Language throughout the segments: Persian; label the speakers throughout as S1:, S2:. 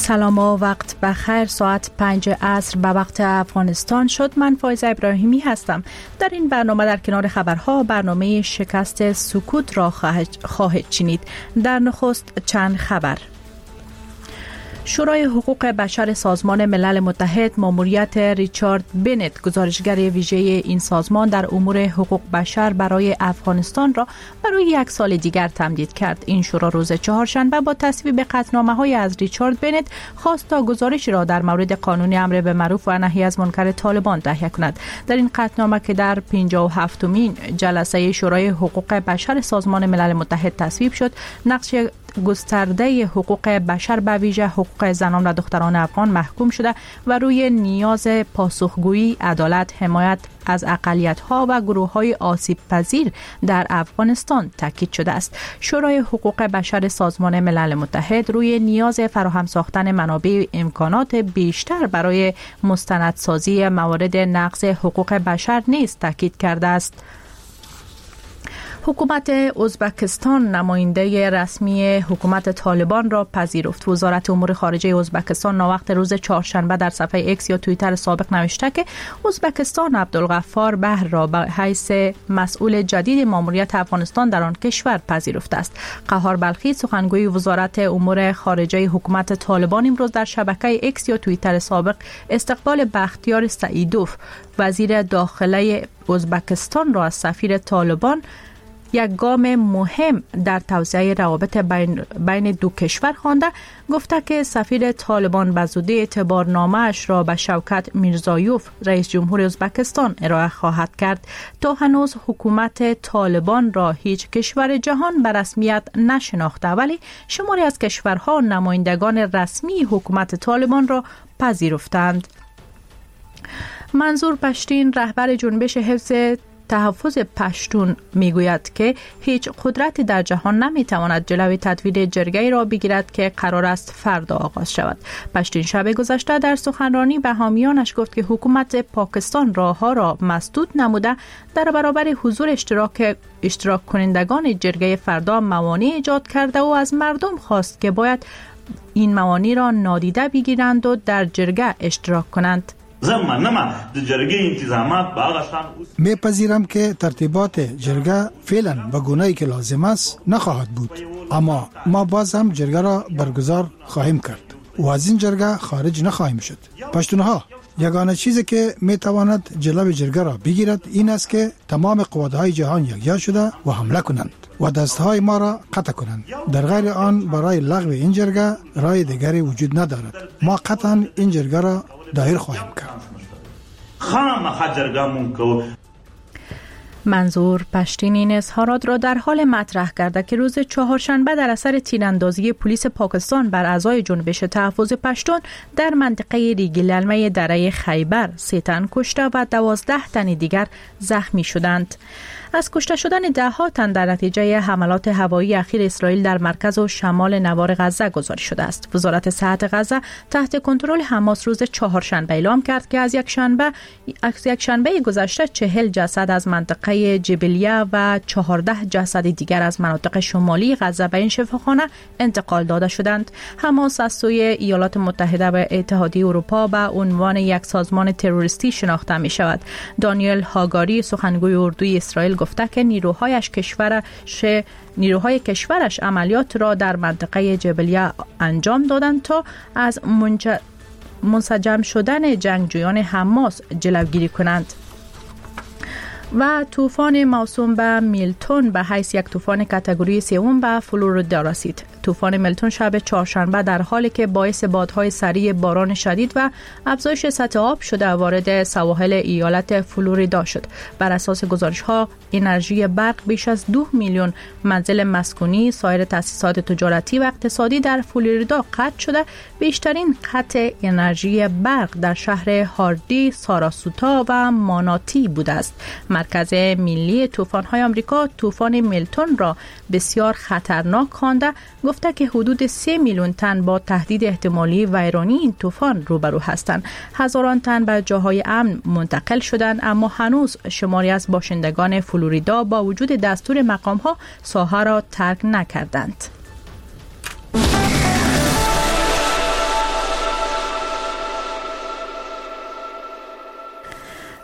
S1: سلام و وقت بخیر. ساعت 5 عصر به وقت افغانستان شد. من فایزه ابراهیمی هستم. در این برنامه در کنار خبرها برنامه شکست سکوت را خواهید شنید. در نخست چند خبر. شورای حقوق بشر سازمان ملل متحد ماموریت ریچارد بنت گزارشگر ویژه این سازمان در امور حقوق بشر برای افغانستان را برای 1 سال دیگر تمدید کرد. این شورا روز چهارشنبه با تصویب قطعنامه‌های از ریچارد بنت خواست تا گزارشی را در مورد قانون امر به معروف و نهی از منکر طالبان تهیه کند. در این قطعنامه که در 57مین جلسه شورای حقوق بشر سازمان ملل متحد تصویب شد، نقش گسترده حقوق بشر به ویژه حقوق زنان و دختران افغان محکوم شده و روی نیاز پاسخگویی، عدالت، حمایت از اقلیت‌ها و گروه‌های آسیب‌پذیر در افغانستان تاکید شده است. شورای حقوق بشر سازمان ملل متحد روی نیاز فراهم ساختن منابع امکانات بیشتر برای مستندسازی موارد نقض حقوق بشر نیز تاکید کرده است. حکومت ازبکستان نماینده رسمی حکومت طالبان را پذیرفت. وزارت امور خارجه ازبکستان ناوقت روز چهارشنبه در صفحه ایکس یا توییتر سابق نوشته که ازبکستان عبدالغفار بهر را به حیث مسئول جدید ماموریت افغانستان در آن کشور پذیرفته است. قهار بلخی سخنگوی وزارت امور خارجه حکومت طالبان امروز در شبکه ایکس یا توییتر سابق استقبال بختیار سعیدوف وزیر داخله ازبکستان را از سفیر طالبان یک گام مهم در توسعه روابط بین دو کشور خوانده، گفته که سفیر طالبان به زودی اعتبارنامه‌اش را به شوکت میرزایوف رئیس جمهور ازبکستان ارائه خواهد کرد. تا هنوز حکومت طالبان را هیچ کشور جهان به رسمیت نشناخته، ولی شماری از کشورها نمایندگان رسمی حکومت طالبان را پذیرفتند. منظور پشتین رهبر جنبش حفظ تحفظ پشتون میگوید که هیچ قدرتی در جهان نمیتواند جلوی تدوین جرگه‌ای را بگیرد که قرار است فردا آغاز شود. پشتین شب گذشته در سخنرانی به حامیانش گفت که حکومت پاکستان راهها را مسدود نموده در برابر حضور اشتراک کنندگان جرگه فردا موانع ایجاد کرده و از مردم خواست که باید این موانع را نادیده بگیرند و در جرگه اشتراک کنند.
S2: میپذیرم که ترتیبات جرگه فعلا به گونه‌ای که لازم است نخواهد بود، اما ما باز هم جرگه را برگزار خواهیم کرد و از این جرگه خارج نخواهیم شد. پشتونها یگانه چیزی که میتواند جلوی جرگه را بگیرد این است که تمام قوت‌های جهان یکجا شده و حمله کنند و دستهای ما را قطع کنند. در غیر آن برای لغو این جرگه راه دیگری وجود ندارد. ما قطعا این جرگه را دایر خواهیم کرد.
S1: منظور پشتین این اظهارات را در حال مطرح کرده که روز چهارشنبه در اثر تیراندازی پلیس پاکستان بر اعضای جنبش تحفظ پشتون در منطقه ریگللمه دره خیبر 3 تن کشته و 12 تن دیگر زخمی شدند. از کشته شدن 10 تن در نتیجه حملات هوایی اخیر اسرائیل در مرکز و شمال نوار غزه گزارش شده است. وزارت صحت غزه تحت کنترل حماس روز چهارشنبه اعلام کرد که از یک شنبه گذشته 40 جسد از منطقه جبلیه و 14 جسد دیگر از مناطق شمالی غزه به این شفاخانه انتقال داده شدند. حماس از سوی ایالات متحده و اتحادیه اروپا به عنوان یک سازمان تروریستی شناخته می شود. دانیل هاگاری سخنگوی اردوی اسرائیل گفته که نیروهای کشورش عملیات را در منطقه جبلیه انجام دادند تا از منسجم شدن جنگجویان حماس جلوگیری کنند. و طوفان موسوم به میلتون به حیث یک طوفان کاتگوری 3 به فلوریدا رسید. طوفان میلتون شب چهارشنبه در حالی که باعث بادهای سریع باران شدید و افزایش سطح آب شده وارد سواحل ایالت فلوریدا شد. بر اساس گزارش‌ها انرژی برق بیش از 2 میلیون منزل مسکونی، سایر تأسیسات تجارتی و اقتصادی در فلوریدا قطع شده. بیشترین قطع انرژی برق در شهر هاردی، ساراسوتا و ماناتی بوده است. مرکز ملی طوفان‌های آمریکا طوفان میلتون را بسیار خطرناک خوانده، گفته که حدود 3 میلیون تن با تهدید احتمالی ویرانی این طوفان روبرو هستند. هزاران تن به جاهای امن منتقل شدند، اما هنوز شماری از باشندگان فلوریدا با وجود دستور مقام‌ها ساحه را ترک نکردند.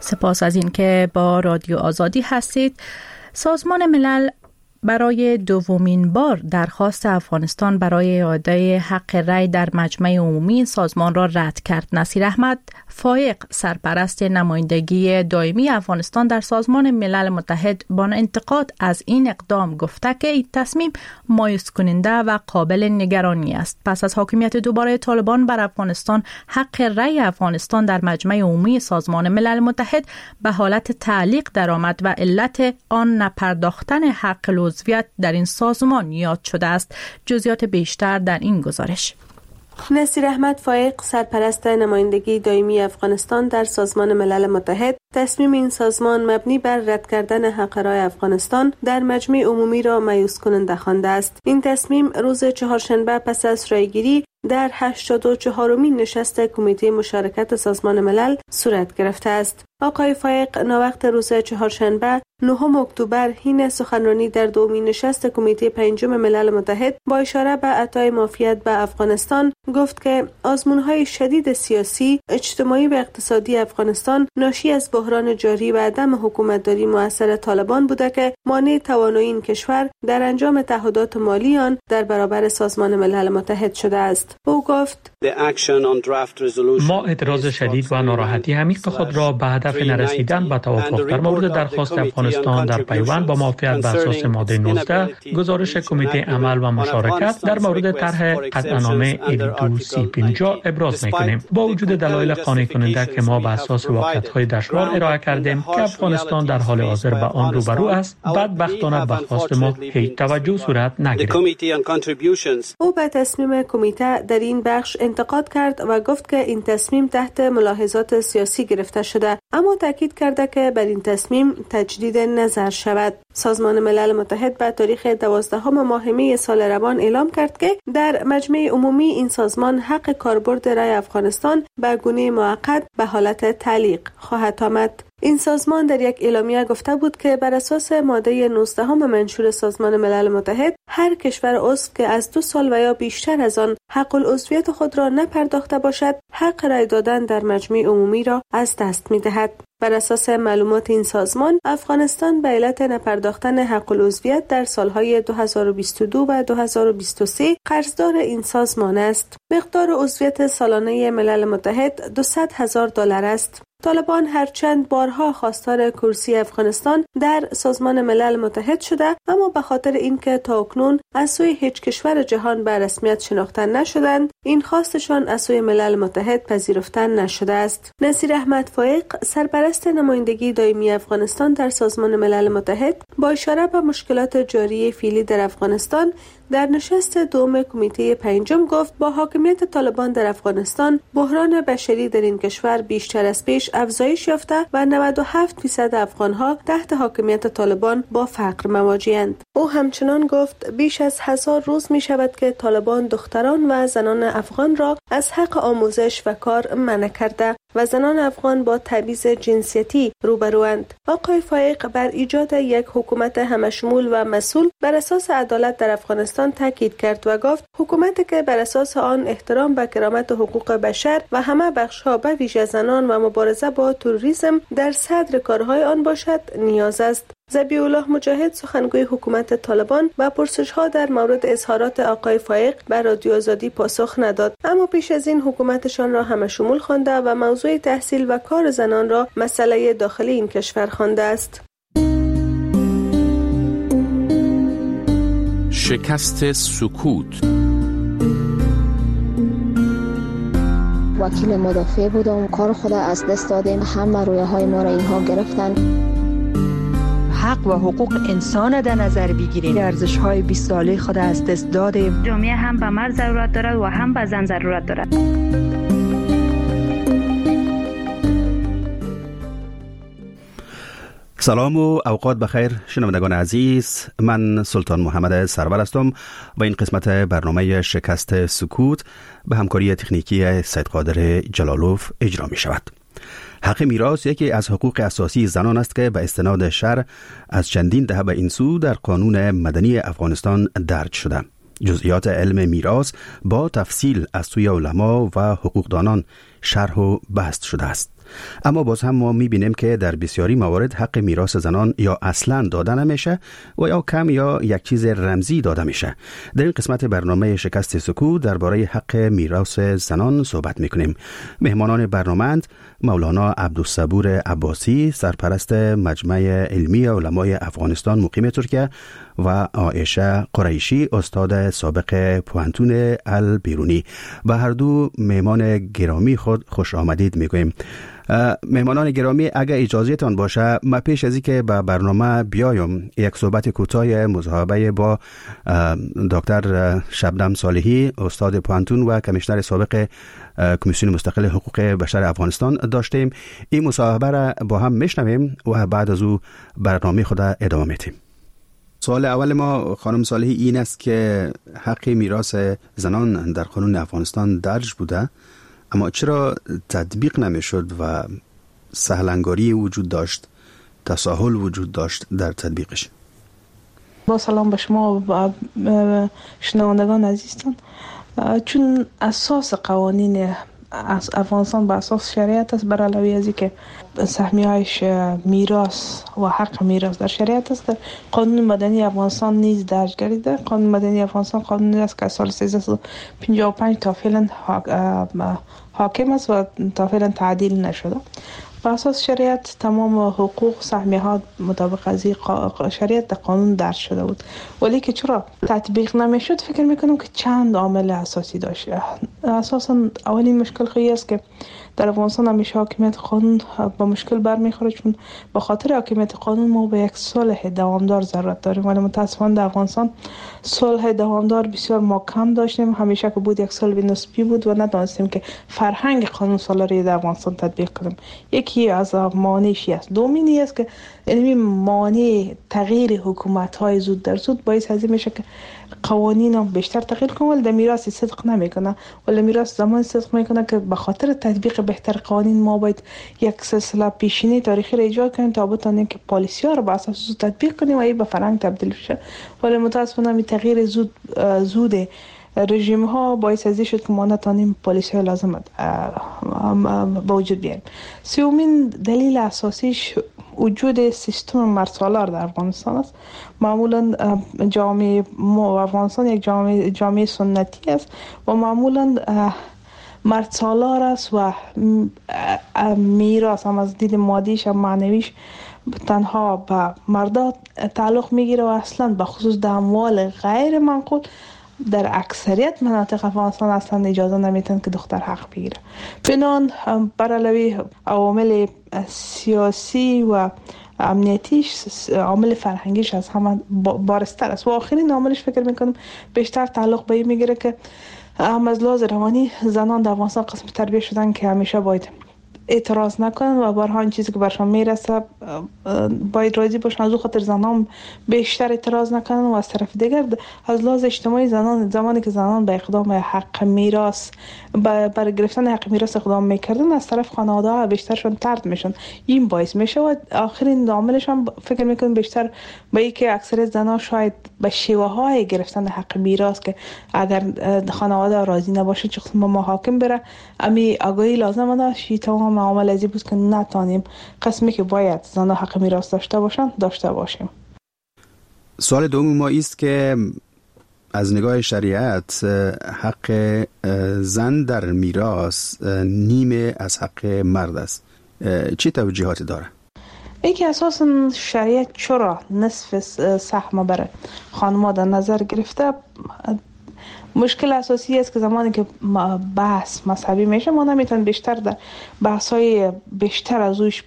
S1: سپاس از این که با رادیو آزادی هستید. سازمان ملل برای دومین بار درخواست افغانستان برای اعاده حق رأی در مجمع عمومی این سازمان را رد کرد. نصیر احمد فایق، سرپرست نمایندگی دائمی افغانستان در سازمان ملل متحد، با انتقاد از این اقدام گفته که این تصمیم مایوس کننده و قابل نگرانی است. پس از حاکمیت دوباره طالبان بر افغانستان، حق رأی افغانستان در مجمع عمومی سازمان ملل متحد به حالت تعلیق درآمد و علت آن نپرداختن حق عضویت در این سازمان یاد شده است. جزئیات بیشتر در این گزارش.
S3: نصیر احمد فایق، سرپرست نمایندگی دائمی افغانستان در سازمان ملل متحد، تصمیم این سازمان مبنی بر رد کردن حق رأی افغانستان در مجمع عمومی را مایوس کننده خوانده است. این تصمیم روز چهارشنبه پس از رایگیری در 84مین نشست کمیته مشارکت سازمان ملل صورت گرفته است. آقای فایق ناوقت روز چهارشنبه 9 اکتبر حین سخنرانی در دومین نشست کمیته پنجم ملل متحد با اشاره به عطای معافیت به افغانستان گفت که آزمون‌های شدید سیاسی، اجتماعی و اقتصادی افغانستان ناشی از بحران جاری و عدم حکومتداری مؤثر طالبان بوده که مانع توانایی این کشور در انجام تعهدات مالی آن در برابر سازمان ملل متحد شده است. او گفت:
S4: ما اعتراض شدید و ناراحتی عمیق خود را به هدف نرسیدن به توافق در مورد درخواست افغانستان در پیوند با موافقت بر اساس ماده 19 گزارش کمیته عمل و مشارکت در مورد طرح قطعنامه 1250 ابراز می‌کنیم. با وجود دلایل قانع کننده که ما به اساس واقعیت‌های دشوار ارائه کردیم که افغانستان در حال حاضر به آن روبرو است، بدبختانه به خواست ما هیچ توجه صورت نگرفت.
S3: او به تصمیم کمیته در این بخش انتقاد کرد و گفت که این تصمیم تحت ملاحظات سیاسی گرفته شده، اما تاکید کرده که بر این تصمیم تجدید نظر شود. سازمان ملل متحد به تاریخ 12 ماه می سال روان اعلام کرد که در مجمع عمومی این سازمان حق کاربرد رأی افغانستان به گونه موقت به حالت تعلیق خواهد آمد. این سازمان در یک اعلامیه گفته بود که بر اساس ماده 19 منشور سازمان ملل متحد هر کشور عضو که از 2 سال و یا بیشتر از آن حق العضویت خود را نپرداخته باشد، حق رأی دادن در مجمع عمومی را از دست می‌دهد. بر اساس معلومات این سازمان، افغانستان به علت نپرداختن حق العضویت در سالهای 2022 و 2023 قرضدار این سازمان است. مقدار عضویت سالانه ملل متحد $200,000 است. طالبان هرچند بارها خواستار کرسی افغانستان در سازمان ملل متحد شده، اما به خاطر اینکه تاکنون از سوی هیچ کشور جهان به رسمیت شناخته نشدند، این خواستشان از سوی ملل متحد پذیرفته نشده است. نصیر احمد فایق، سرپرست نمایندگی دائمی افغانستان در سازمان ملل متحد، با اشاره به مشکلات جاری فعلی در افغانستان در نشست دوم کمیته پنجم گفت با حاکمیت طالبان در افغانستان، بحران بشری در این کشور بیشتر از پیش افزایش یافته و 97% افغانها تحت حاکمیت طالبان با فقر مواجه‌اند. او همچنان گفت بیش از 1000 روز می شود که طالبان دختران و زنان افغان را از حق آموزش و کار منع کرده و زنان افغان با تبعیض جنسیتی روبروند. آقای فایق بر ایجاد یک حکومت همشمول و مسئول بر اساس عدالت در افغانستان تاکید کرد و گفت حکومتی که بر اساس آن احترام به کرامت حقوق بشر و همه بخش‌ها به ویژه زنان و مبارزه با تروریسم در صدر کارهای آن باشد نیاز است. ذبیح الله مجاهد، سخنگوی حکومت طالبان، با پرسش‌ها در مورد اظهارات آقای فایق بر رادیو آزادی پاسخ نداد، اما پیش از این حکومتشان را همشمول خوانده و موضوع تحصیل و کار زنان را مسئله داخلی این کشور خوانده است.
S5: شکست سکوت.
S6: وکیل مدافع بودم، کار خود از دست دادیم، همه رویاهای ما را اینها گرفتن.
S7: حق و حقوق انسان در نظر بگیریم، ارزش‌های 20 ساله خود از دست دادیم.
S8: جامعه هم به مرد ضرورت دارد و هم به زن ضرورت دارد.
S9: سلام و اوقات بخیر شنوندگان عزیز، من سلطان محمد سرور هستم. با این قسمت برنامه شکست سکوت به همکاری تکنیکی سید قادر جلالوف اجرا می شود. حق میراث یکی از حقوق اساسی زنان است که به استناد شرع از چندین دهه به این سو در قانون مدنی افغانستان درج شده. جزئیات علم میراث با تفصیل از سوی علما و حقوقدانان شرح و بسط شده است. اما باز هم ما میبینیم که در بسیاری موارد حق میراث زنان یا اصلا داده نمیشه و یا کم یا یک چیز رمزی داده میشه. در این قسمت برنامه شکست سکوت درباره حق میراث زنان صحبت میکنیم. مهمانان برنامه مولانا عبدالصبور عباسی، سرپرست مجمع علمی علمای افغانستان مقیم ترکیه، و عایشه قریشی، استاد سابق پوانتون البیرونی. و هر دو مهمان گرامی خود خوش آمدید میگویم. مهمانان گرامی، اگر اجازهتان باشه ما پیش از اینکه به برنامه بیایم یک صحبت کوتاه مصاحبه با دکتر شبنم صالحی، استاد پوانتون و کمیشنر سابق کمیسیون مستقل حقوق بشر افغانستان داشتیم. این مصاحبه را با هم میشنویم و بعد از او برنامه خود ادامه میدیم. سوال اول ما خانم صالحی این است که حق میراث زنان در قانون افغانستان درج بوده، اما چرا تطبیق نمیشد و سهلنگاری وجود داشت، تساهل وجود داشت در تطبیقش؟
S10: با سلام به شما و شنوندگان عزیزتان. چون اساس قوانین از افغانستان به اساس شریعت است، بر علاوه از اینکه سهمیه‌اش میراث و حق میراث در شریعت است، در قانون مدنی افغانستان نیز درج گردیده. قانون مدنی افغانستان قانونی است که سال 1355 تا فعلا حاکم است و تا فعلا تعدیل نشده. بر اساس شریعت تمام حقوق سهمیه ها مطابق از شریعت در قانون درج شده بود، ولی که چرا تطبیق نمیشد فکر میکنم که چند عامل اساسی داشت. اساسا اولین مشکل خیلی است که در افغانستان همیشه حاکمیت قانون با مشکل برمیخوره، چون به خاطر حاکمیت قانون ما به یک صلح دوامدار ضرورت داریم، ولی متاسفانه در افغانستان صلح دوامدار بسیار ما کم داشتیم. همیشه که بود یک صلح نسبی بود و ندانستیم که فرهنگ قانون سالاری در افغانستان تطبیق کنیم. یکی از مانعی است. دومینی است که این مانع تغییر حکومت‌های زود در زود باعث از این میشه که قوانین هم بیشتر تغییر کنه، ولی در میراث صدق نمیکنه. ولی میراث زمان صدق میکنه که به خاطر تطبیق بهتر قوانین ما باید یک سلسله پیشینی تاریخی را ایجاد کنیم تا بتونیم که پالیسی ها رو به اساس تطبیق کنیم و این به فرهنگ تبدیل بشه. ولی متاسفانه این تغییر زود رژیم ها باعث از این شد که ما نتونیم پالیسی های لازم به وجود بیاریم. سومین دلیل اساسیش وجود سیستم مردسالار در افغانستان است. معمولا جامعه افغانستان یک جامعه سنتی است و معمولا مردسالار است و میراث هم از دید مادیش و معنویش تنها به مردا تعلق میگیره و اصلا به خصوص در اموال غیر منقول در اکثریت مناطق افغانستان اصلا اجازه نمیتن که دختر حق بگیره. بنان بر علاوه عوامل سیاسی و امنیتیش، عامل فرهنگیش از همه بارستر است و آخرین عاملش فکر میکنم بیشتر تعلق به این میگیره که از لحاظ روانی زنان در افغانستان قسم تربیت شدن که همیشه باید اعتراض نکنن و بر هر چیزی که برشان میرسه باید راضی باشن. از اون خاطر زنان بیشتر اعتراض نکنن و از طرف دیگر از لحاظ اجتماعی زنان زمانی که زنان به اقدام حق میراث برای گرفتن حق میراث اقدام میکردن، از طرف خانواده ها بیشترشون طرد میشن. این باعث میشه و آخرین عاملش هم فکر میکنم بیشتر به اینکه اکثر زنان شاید به شیوه های گرفتن حق میراث که اگر خانواده راضی نباشه چه قسم ما حاکم بره، امی آگاهی لازم داشت. تمام عامل ازی بود که نتانیم قسمی که باید زنان حق میراث داشته باشیم.
S9: سوال دوم ما است که از نگاه شریعت حق زن در میراث نیمه از حق مرد است. چی توجیهاتی داره؟
S10: یکی اساسا شریعت چرا نصف سهم برای خانم‌ها در نظر گرفته، مشکل اساسی است که زمانی که بحث مذهبی میشه ما نمیتونیم بیشتر در بحث‌های بیشتر از اوش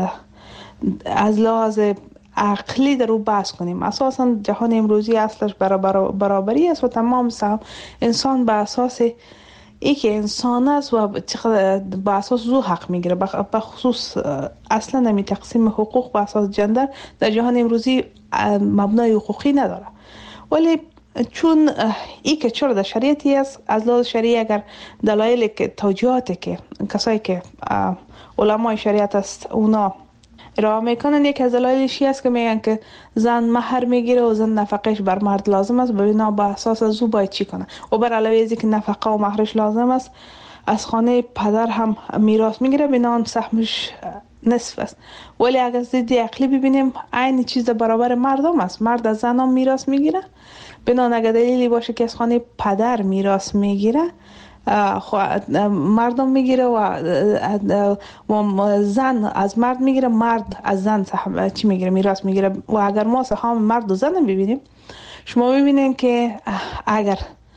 S10: از لحاظ عقلی در او بحث کنیم. اساسا جهان امروزی اصلش برابری است و تمام انسان به اساس ای که انسان است و به اساس زو حق میگیره. به خصوص اصلا نمی تقسیم حقوق به اساس جندر در جهان امروزی مبنای حقوقی نداره. ولی چون ای که چرا در شریعتی است، از لحاظ شریعی اگر دلایل که توجیهاتی که کسایی که علمای شریعت است اونا ارائه میکنن، یک از دلایلش است که میگن که زن مهر میگیره و زن نفقهش بر مرد لازم است، ببینا با اساس از او باید چی کنه و بر علاوه از اینکه نفقه و مهرش لازم است از خانه پدر هم میراث میگیره، بنان سهمش نصف است. ولی اگر از دید عقلی ببینیم عین چیز برابر مردم است. مرد از زن هم میراث میگیره، بنان اگر دلیلی باشه که از خانه پدر میراث میگیره مردم میگیره و زن از مرد میگیره، مرد از زن چی میگیره؟ میراث میگیره. و اگر ما سهام مرد و زن ببینیم، شما ببینین که اگر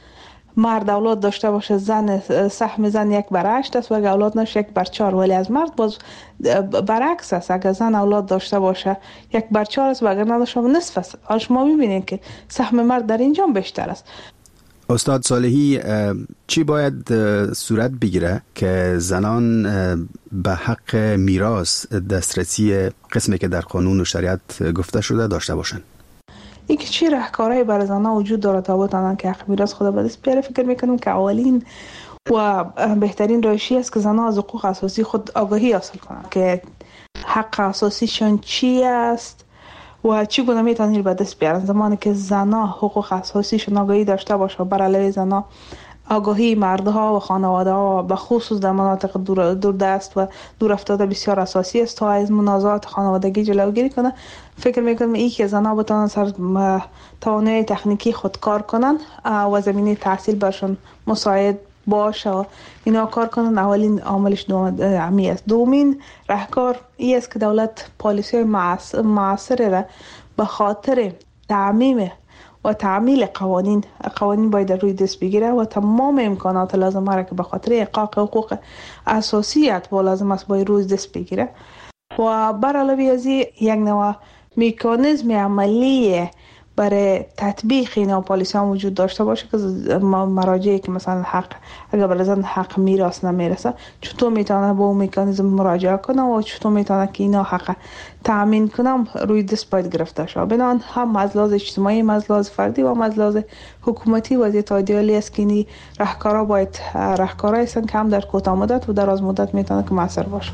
S10: مرد اولاد داشته باشه، زن سهم زن 1/8 است و اگر اولاد نشه 1/4. ولی از مرد باز برعکس است، اگر زن اولاد داشته باشه 1/4 است و اگر نداشته باشه نصف است. شما ببینین که سهم مرد در اینجا بیشتر است.
S9: استاد صالحی، چی باید صورت بگیره که زنان به حق میراث دسترسی قسمی که در قانون و شریعت گفته شده داشته باشند؟
S10: این که چی راهکارهایی برای زنان وجود داره تا بتونن که حق میراث خود به دست بیاره؟ فکر میکنم که اولین و بهترین روشی است که زنان از حقوق اساسی خود آگاهی حاصل کنند که حق اساسیشون چی است و چگونه میتونن به دست بیارن. زمانی که زنان حقوق اساسیشون آگاهی داشته باشه، بر علیه زنان آگاهی مردها و خانواده‌ها به خصوص در مناطق دوردست و دور افتاده بسیار اساسی است تا از منازعات خانوادگی جلوگیری کنه. فکر میکنم این که زنان بتونن سر توانایی تکنیکی خود کار کنن و زمینه تحصیل برشون مساعد باشه و اینا کار کنن. اولین عاملش امی است. دومین راهکار این است که دولت پالیسی معاصر را به خاطر تعمیم و تعمیل قوانین باید روی دست بگیره و تمام امکانات لازمه را که به خاطر احقاق حقوق اساسیت با لازم است باید روی دست بگیره و بر علاوه از این یک نوع مکانیزم عملی برای تطبیق اینا پالیسی ها وجود داشته باشه که مراجعی که مثلا حق اگر برای زن حق میراث نمیرسه چطور میتونه با اون مکانیزم مراجعه کنه و چطور میتونه که اینا حق تامین کنه روی دست باید گرفته شه. بنابراین هم از لحاظ اجتماعی، از لحاظ فردی و از لحاظ حکومتی وضعیت ایدئالی است که این راهکارها باید راهکارهایی هستند که هم در کوتاه مدت و دراز مدت میتونه که موثر باشه.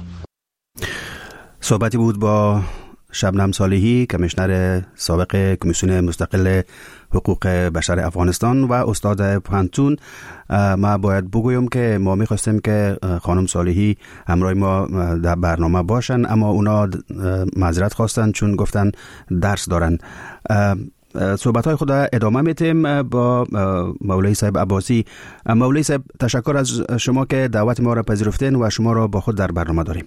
S9: صحبتی بود با شبنم صالحی، کمیشنر سابق کمیسیون مستقل حقوق بشر افغانستان و استاد پوهنتون. ما باید بگویم که ما می‌خواستیم که خانم صالحی همراه ما در برنامه باشن، اما اونا معذرت خواستن چون گفتن درس دارن. صحبت‌های خود ادامه میتیم با مولوی صاحب عباسی. مولوی صاحب، تشکر از شما که دعوت ما را پذیرفتین و شما را با خود در برنامه داریم.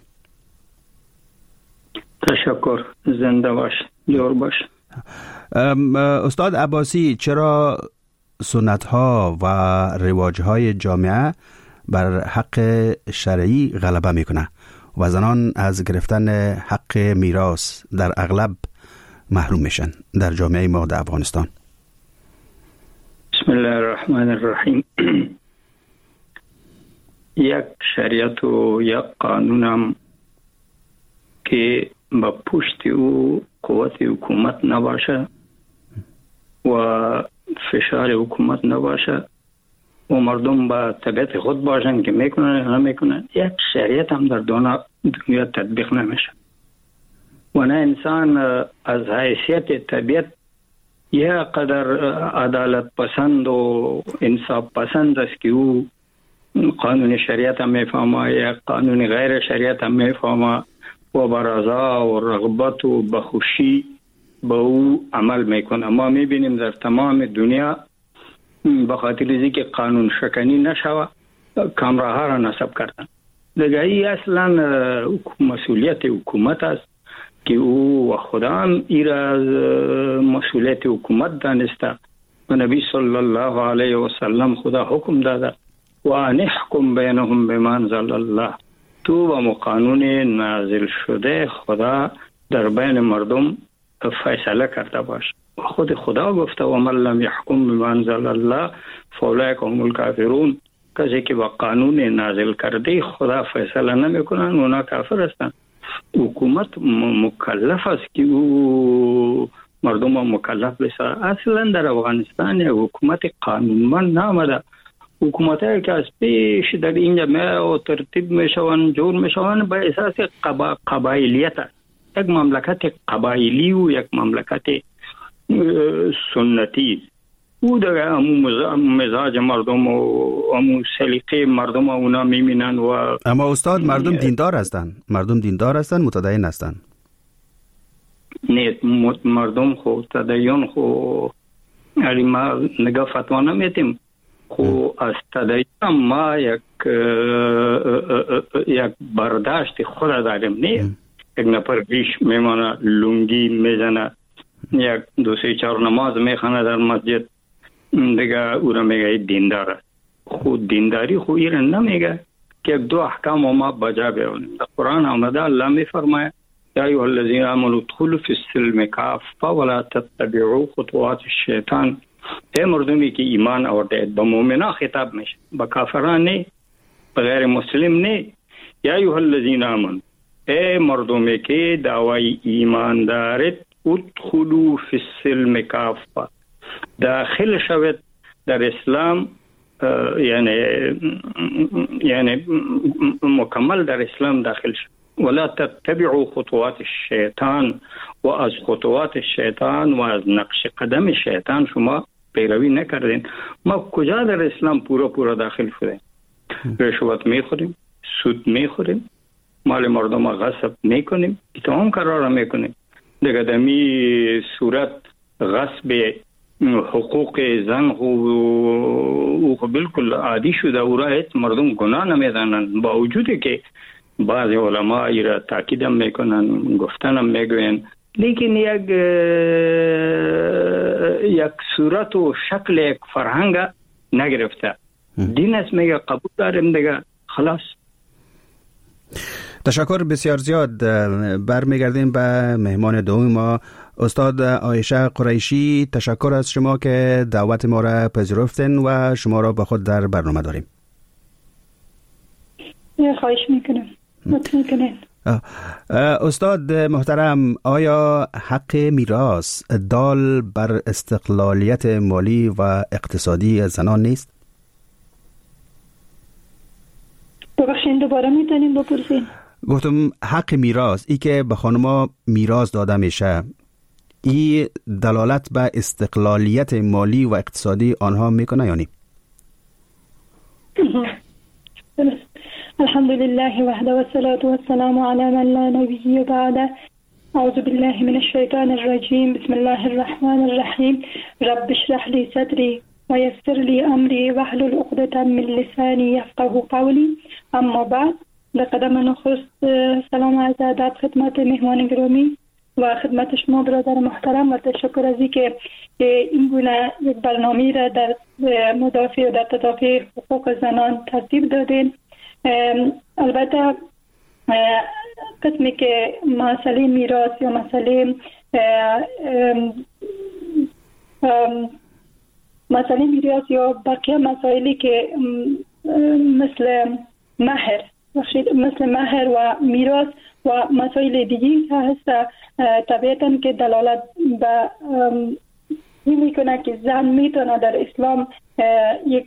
S11: تشکر. زنده باش، جور باش.
S9: استاد عباسی، چرا سنت ها و رواج های جامعه بر حق شرعی غلبه میکنه و زنان از گرفتن حق میراث در اغلب محروم میشن در جامعه ما در افغانستان؟
S11: بسم الله الرحمن الرحیم. یک شریعت و یک قانونم که با پشت او قوت حکومت نباشه و فشار حکومت نباشه و مردم با طبیعت خود باشن که میکنن نمیکنن، یک شریعت هم در دنیا تطبیق نمیشه. و نه انسان از حیثیت طبیعت یک قدر عدالت پسند و انصاف پسند است که او قانون شریعت هم میفهمه، یک قانون غیر شریعت هم میفهمه و برازا و رغبت و بخوشی به او عمل میکنه. ما میبینیم در تمام دنیا به خاطر اینکه قانون شکنی نشوه کامراها را نصب کردن. دیگه ای اصلا مسئولیت حکومت است که او و خدا هم ایرا از مسئولیت حکومت دانسته و نبی صلی الله علیه و سلم خدا حکم داده و ان احکم بینهم بما انزل الله، تو با قانون نازل شده خدا در بین مردم فیصله کرده باش. خود خدا گفته و من لم یحکم بما انزل الله فاولئک هم الکافرون، کسی که با قانون نازل کرده خدا فیصله نمیکنن اونا کافر هستند. حکومت مکلف است که او مردم مکلف بسازه. اصلا در افغانستان حکومت قانونمند نامده. حکومتایی که از پیش در اینجا و ترتیب میشوند جور میشوند به اساس قبایلیت است. یک مملکت قبایلی و یک مملکت سنتی. او در مزاج مردم و سلیقه مردم اونا میبینن. و
S9: اما استاد مردم دیندار هستند، مردم دیندار هستند، متدین هستند.
S11: نه مردم خو تدین خو علی ما نگاه فتوا نمیتیم، خو از تدین ما یک برداشت خود داریم. نه یک نفر پیش میمانه لونگی میزنه، یک دو سه چهار نماز میخونه در مسجد، دیگه او را میگه دینداره. خود دینداری خو ایران نمیگه که دو احکام ما بجا بیاونیم. در قرآن آمده الله میفرماید یا ایها الذین آمنوا ادخلوا فی السلم کافة ولا تتبعوا خطوات الشیطان. ای مردمی که ایمان آورده، به مؤمنان خطاب میشه، به کافران نه، به غیر مسلم نه. یا ایها الذین آمنوا، ای مردمی که دعوی ایمان دارید، ادخلوا فی السلم کافة، داخل شوید در اسلام، یعنی مکمل در اسلام داخل شد. ولا تتبعوا خطوات الشیطان، و از خطوات شیطان و از نقش قدم شیطان شما پیروی نکردین. ما کجا در اسلام پورا داخل شدیم؟ رشوت میخوریم، سود میخوریم، مال مردم غصب میکنیم، تمام کارا میکنیم. دیگه دمی صورت غصب حقوق زن او بالکل عادی شده، او را مردم گناه نمیدانند، با وجودی که بعض علما ای را تاکیدم میکنن، گفتنم میگوین، لیکن یک صورت و شکل یک فرهنگ نگرفته. دین است میگه قبول داریم دیگه خلاص.
S9: تشکر بسیار زیاد. برمیگردیم به مهمان دوم ما، استاد عایشه قریشی. تشکر از شما که دعوت ما را پذیرفتین و شما را به خود در برنامه داریم.
S12: خواهش میکنم.
S9: استاد محترم، آیا حق میراث دال بر استقلالیت مالی و اقتصادی زنان نیست؟
S12: ببخشید دوباره میتونیم بپرسیم؟
S9: گفتم حق میراث، ای که به خانما میراث داده میشه، ای دلالت به استقلالیت مالی و اقتصادی آنها میکنه یا نه؟
S12: الحمد لله وحده والصلاة والسلام على من لا نبي بعده. اعوذ بالله من الشیطان الرجیم. بسم الله الرحمن الرحیم. رب اشرح لي صدري ويسر لي امري واحلل عقدة من لساني يفقهوا قولي. اما بعد، در قدم نخست سلام عرض ادب خدمت مهمان گرامی و خدمت شما برادر محترم و تشکر از اینکه این گونه یک برنامه را در مدافع و در تدافع حقوق زنان ترتیب دادین. البته قسمی که مسئله میراث یا مسئله میراث یا بقیه مسائلی که مثل مهر و میراث و مسائل دیگه هست، طبیعتاً که دلالت به این میکنه که زن میتونه در اسلام یک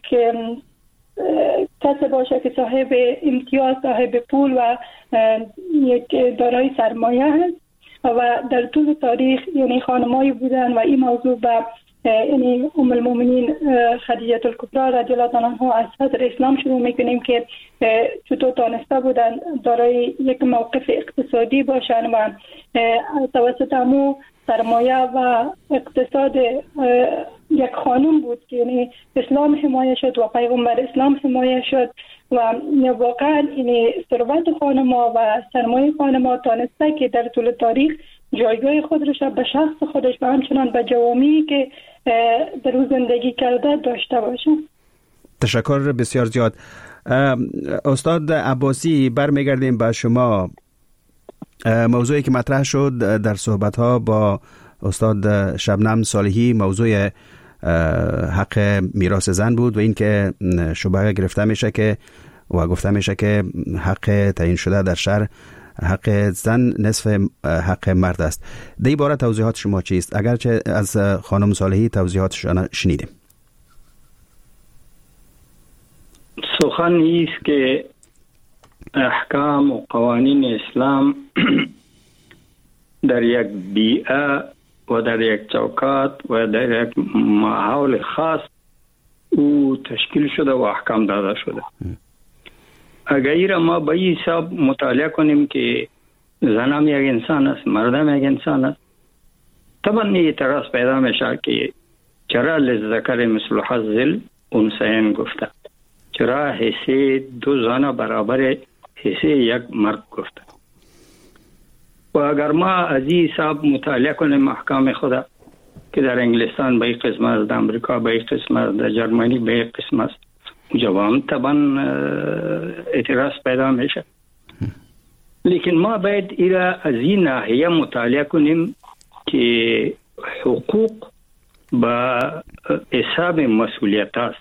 S12: کسی باشه که صاحب امتیاز، صاحب پول و یک دارای سرمایه هست. و در طول تاریخ یعنی خانمایی بودن و این موضوع به یعنی ام المؤمنین خدیجه الکبری رضی الله عنها از صدر اسلام شروع میکنیم که چطور تانسته بودن دارای یک موقف اقتصادی باشن و توسط همو سرمایه و اقتصاد یک خانم بود که یعنی اسلام حمایه شد و پیغمبر اسلام حمایه شد و واقعا این ثروت خانم‌ها و سرمایه خانم‌ها تانسته که در طول تاریخ جایگاه خودش به شخص خودش و همچنان به جوامعی که در او زندگی کرده داشته باشه.
S9: تشکر بسیار زیاد. استاد عباسی، برمیگردیم به شما. موضوعی که مطرح شد در صحبت‌ها با استاد شبنم صالحی موضوع حق میراث زن بود و این که شبهه گرفته میشه که و گفته میشه که حق تعیین شده در شرع حق زن نصف حق مرد است. در این باره توضیحات شما چیست؟ اگرچه از خانم صالحی توضیحاتش شنیدیم.
S11: سخن است که احکام و قوانین اسلام در یک بیئه و در یک چوکات و در یک ماحول خاص او تشکیل شده و احکام داده شده. اگر ما به این حساب مطالعه کنیم که زنم یک انسان است، مردم یک انسان است، طبعا اعتراض پیدا میشه که چرا للذکر مثل حظ الانثیین گفته، چرا حصه دو زن برابر حصه یک مرد گفته. و اگر ما از این حساب مطالعه کنیم احکام خدا که در انگلستان به این قسم است، در امریکا به این قسم است، در جرمنی به این قسم است، جواب طبعا اعتراض پیدا میشه. لیکن ما باید ایرا از این ناحیه مطالعه کنیم که حقوق با حساب مسئولیت است.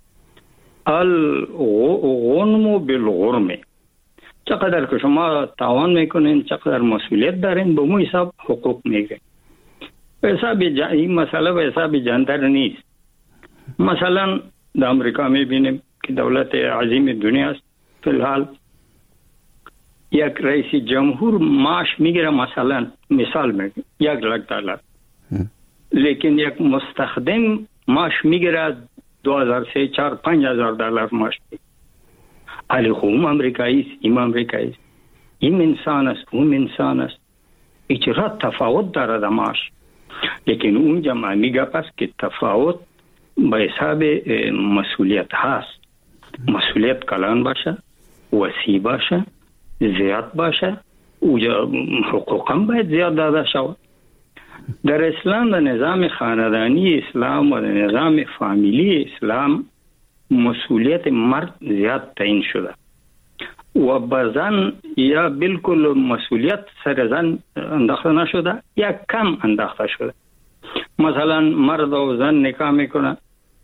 S11: الغنم بالغرم، چقدر که شما تاوان میکنین، چقدر مسئولیت دارین، به مو حساب حقوق میگیرین. این مسئله به حساب جندر نیست. مثلا در امریکا میبینیم که دولت عظیم دنیا است، فی الحال یک رئیس جمهور معاش میگیره مثلا مثال میگه $1,00,000، لیکن یک مستخدم معاش میگیره $2,000 $3,000 $5,000 معاش میگیره. علی خوم امریکایی است، این امریکایی است، این انسان است، اون انسان است، اچرا تفاوت داره در معاش. لیکن اونجا میگه پس که تفاوت به حساب مسئولیت هست. مسئولیت کلان باشه، وسیع باشه، زیاد باشه، اونجا حقوق هم باید زیاد داده شود. در اسلام و نظام خاندانی اسلام و نظام فامیلی اسلام مسئولیت مرد زیاد تعیین شده و بزن یا بالکل مسئولیت سر زن انداخته نشده یا کم انداخته شده. مثلا مرد و زن نکاح میکنه،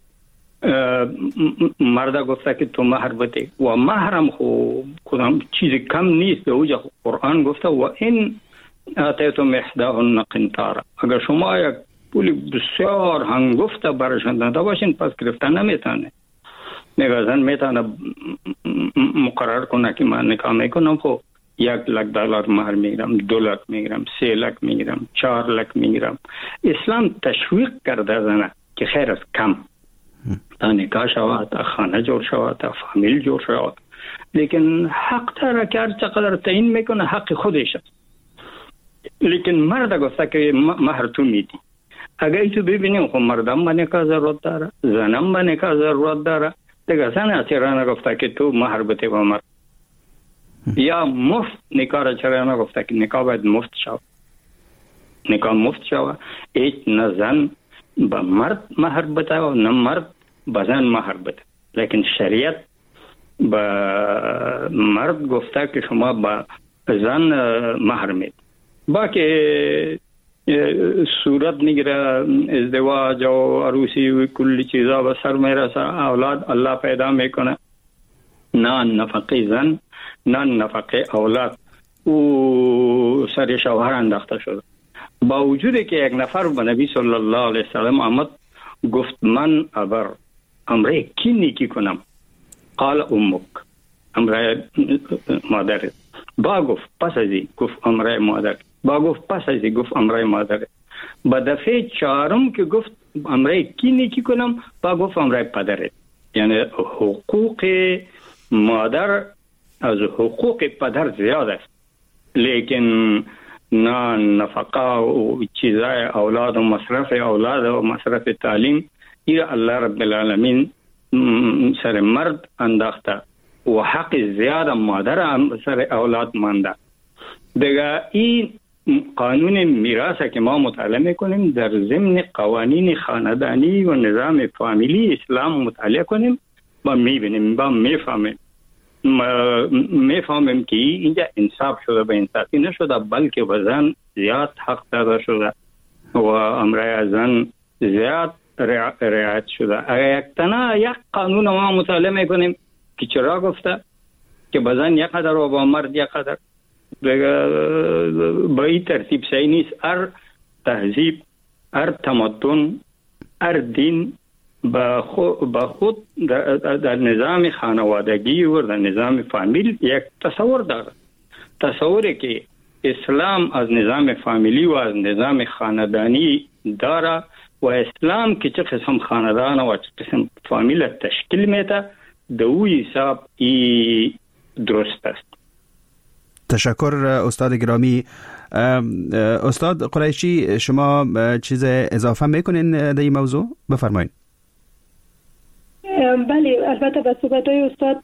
S11: مرد گفته که تو مهر بده و مهرم خو کدام چیز کم نیست. به اوجه قرآن گفته و این آتیتم احداهن قنطارا، اگر شما یک پول بسیار هنگفته برشان داده باشین پس گرفتن نمیتونه. نگاه زن میتونه مقرر کنه که من نکاح میکنم خب $1,00,000 مهر میگیرم، $2,00,000 میگیرم، $3,00,000 میگیرم، $4,00,000 میگیرم. اسلام تشویق کرده زنه که خیر است کم تا نکاح شود، تا خانه جور شود، تا فامیل جور شود. لیکن حق تاره که هر چقدر تعیین میکنه حق خودش است. لیکن مرد گفته که مهر تو میدی. اگر تو ببینیم خب مردم به نکاح ضرورت داره، زنم به نکاح ضرورت داره، دیگه زن چرا نگفته که تو مهر بده و مرد، یا مفت نکاح را چرا نگفته که نکاح باید مفت شود. نکاح مفت شود، هیچ نه زن به مرد مهر بده و نه مرد به زن مهر بده. لیکن شریعت به مرد گفته که شما به زن مهر مید. باقی صورت میگیره ازدواج و عروسی و کلی چیزا به سر میرسه، اولاد الله پیدا میکنه، نه نفقه زن نه نفقه اولاد او سر شوهر انداخته شده. با وجودی که یک نفر به نبی صلی الله علیه وسلم آمد گفت من ابر امره کی نیکی کنم؟ قال امک، امره مادرت. با گفت پس ازی گفت امره مادر، با گفت پس ازی گفت امره مادر. با دفعه چهارم که گفت امره کی نیکی کنم با گفت امره پدرت. یعنی حقوق مادر از حقوق پدر زیاد است، لیکن نه نفقه و چیزای اولاد و مصرف اولاد و مصرف تعلیم این الله رب العالمین سر مرد انداخته و حق زیاد مادر سر اولاد مانده. دیگه این قانون میراث که ما مطالعه میکنیم در ضمن قوانین خاندانی و نظام فامیلی اسلام مطالعه کنیم با میبینیم با میفهمیم که اینجا انصاف شده، به انصافی نشده بلکه به زن زیاد حق داده شده و امره زن زیاد رعایت شده. اگر یک تنها یک قانون ما مطالعه میکنیم که چرا گفته که به زن یک قدر و با مرد یک قدر، به این ترتیب صحیح نیست. هر تهذیب، هر تمدن، هر دین با خود در نظام خانوادگی و در نظام فامیل یک تصور داره. تصوری که اسلام از نظام فامیلی و از نظام خاندانی داره و اسلام که چه قسم خاندان و چه قسم فامیل تشکیل میده به او حساب ای درست است.
S9: تشکر استاد گرامی. استاد قریشی شما چیز اضافه میکنین در این موضوع؟ بفرمایید.
S12: بله، البته به صحبت‌های استاد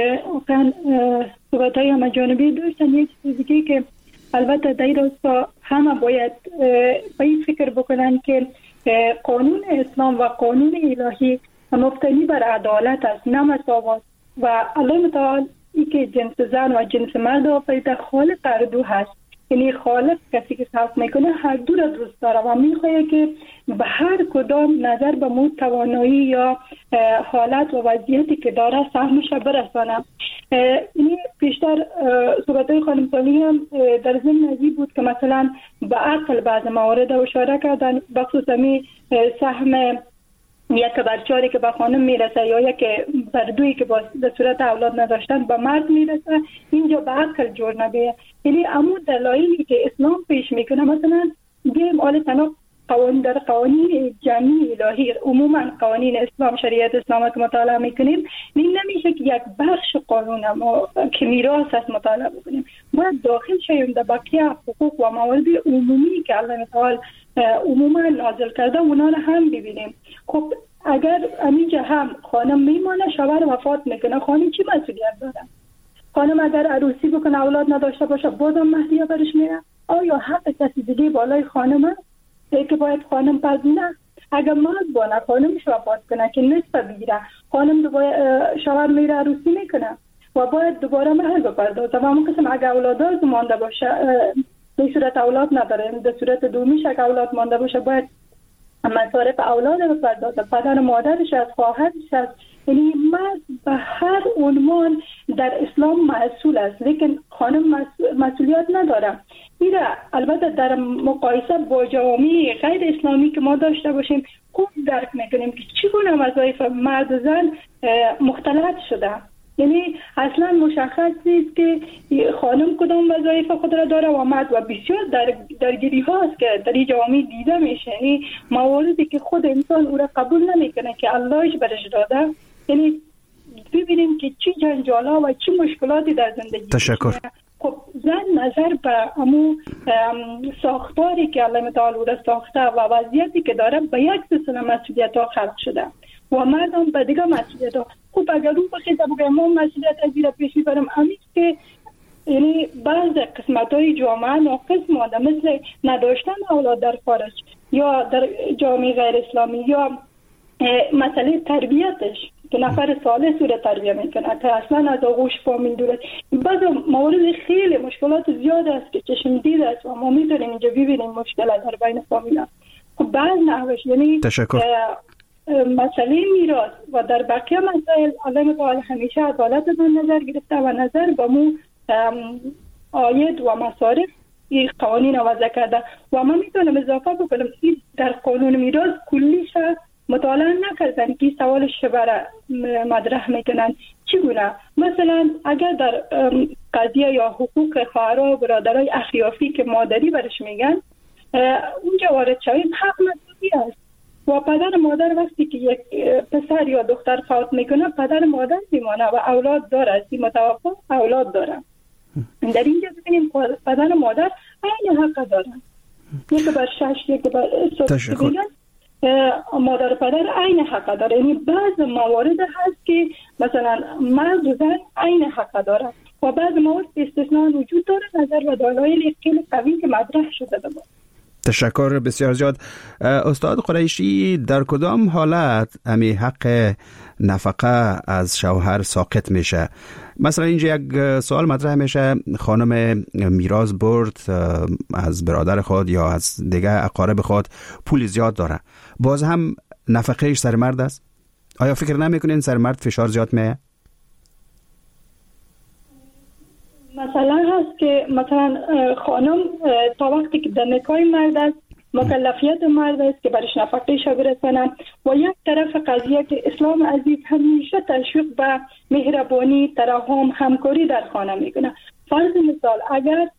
S12: واقعا صحبت‌های همه جانبی داشتن. یک چیزی که البته در این راستا همه باید به این فکر بکنن که قانون اسلام و قانون الهی مبتنی بر عدالت است، نه مساوات. و الله متعال ای که جنس زن و جنس مرد آفریده خالق هر دو هست، یعنی خالق کسی که خلق میکنه هر دو را دوست داره و میخواه که به هر کدام نظر به مود توانایی یا حالت و وضعیتی که داره سهمش برسانه. یعنی پیشتر صحبت‌های خانم سالی هم در ضمن ازی بود که مثلا به عقل بعض موارد اشاره کردن، بخصوص می سهم یک برچاری که به خانم میرسه یا یک بردویی که به صورت اولاد نداشتن به مرد میرسه، اینجا به عقل جور نبیه. یعنی امو دلایلی که اسلام پیش میکنه، مثلا بیم آل تنها در قوانین جمعی الهی، عموما قوانین اسلام، شریعت اسلام که مطالعه میکنیم، نمیشه که یک بخش قانون ما که میراث است مطالعه بکنیم، باید داخل شویم در بقیه حقوق و موارد عمومی که الله تعالی عموما نازل کرده اونا رو هم ببینیم. خب اگر همینجا هم خانم میمانه، شوهر وفات میکنه، خانم چی مسئولیت داره؟ خانم اگر عروسی بکنه اولاد نداشته باشه بازم مهریه برش میره؟ آیا حق کسی دیگه بالای خانم است که باید خانم پذیره؟ اگر مرد بانه خانمش وفات کنه که نصف بگیره، خانم دوباره شوهر میره عروسی میکنه و باید دوباره مهر بپردازه. و همون قسم اگر اولاد مانده باشه، به صورت اولاد نداره، به صورت دومیش اگر اولاد مانده باشه باید مصارف اولاد بپردازه، پدر مادرش از، خواهرش از. یعنی مرد به هر عنوان در اسلام مسئول است، لیکن خانم مسئولیت نداره. میره البته در مقایسه با جوامع غیر اسلامی که ما داشته باشیم خوب درک میکنیم که چگونه وظایف مرد و زن مختلط شده. یعنی اصلا مشخص نیست که خانم کدام وظایف خود را داره و مرد، و بسیار درگیری هاست که در این جوامع دیده میشه. یعنی مواردی که خود انسان او را قبول نمیکنه که اللهش برش داده، یعنی ببینیم که چی جنجالا و چی مشکلاتی در زندگی.
S9: تشکر.
S12: خب زن نظر به امو ساختاری که الله متعال او را ساخته و وضعیتی که داره به یک سلسله مسئولیت ها خلق شده و مردم به دیگه مسئولیت ها. خب اگر اون بخیده بگه ما مسئولیت از را پیش میبرم، امیست که یعنی بعض قسمت های جامعه ناقص مانده، مثل نداشتن اولاد در خارج یا در جامعه غیر اسلامی، یا مسئله تربیتش که نفر صالح صورت تربیه میکنه که اصلا از آغوش فامیل دوره. بعض موارد خیلی مشکلات زیاد است که چشم دید است و ما میتونیم اینجا ببینیم مشکلات در بین فامیل. خب بعض نحوش یعنی مسئله میراث و در بقیه مسائل الله تعالی همیشه عدالت در نظر گرفته و نظر به مو آید و مصارف این قوانین وضع کرده. و من میتونم اضافه بکنم این در قانون میراث کلیش مطالعه نکردن که سوالش برای مطرح میکنن چگونه. مثلا اگر در قضیه یا حقوق خواهرها و برادرای اخیافی که مادری برش میگن اونجا وارد شویم، حق مسئولی است و پدر مادر وقتی که یک پسر یا دختر فوت میکنه پدر مادر میمانه و اولاد داره، از این متوفا اولاد داره. در اینجا ببینیم پدر مادر عین حق دارن، یک بر 6 یک بر 7 مادر پدر عین حق داره. یعنی بعض موارد هست که مثلا مرد و زن عین حق داره و بعض موارد استثناء وجود داره نظر و دلایل خیلی قوی که مطرح شده بود.
S9: تشکر بسیار زیاد. استاد قریشی، در کدام حالت امی حق نفقه از شوهر ساقط میشه؟ مثلا اینجا یک سوال مطرح میشه، خانم میراث برد از برادر خود یا از دیگه اقارب خود پول زیاد داره، باز هم نفقهش سر مرد است؟ آیا فکر نمیکنین سر مرد فشار زیاد میه؟
S12: مثلا هست که مثلا خانم تا وقتی که در نکاح مرد است مکلفیت مرد است که برش نفقهش برسانه و یک طرف قضیه که اسلام عزیز همیشه تشویق به مهربانی، ترحم، همکاری در خانه میکنه. فرض مثال اگر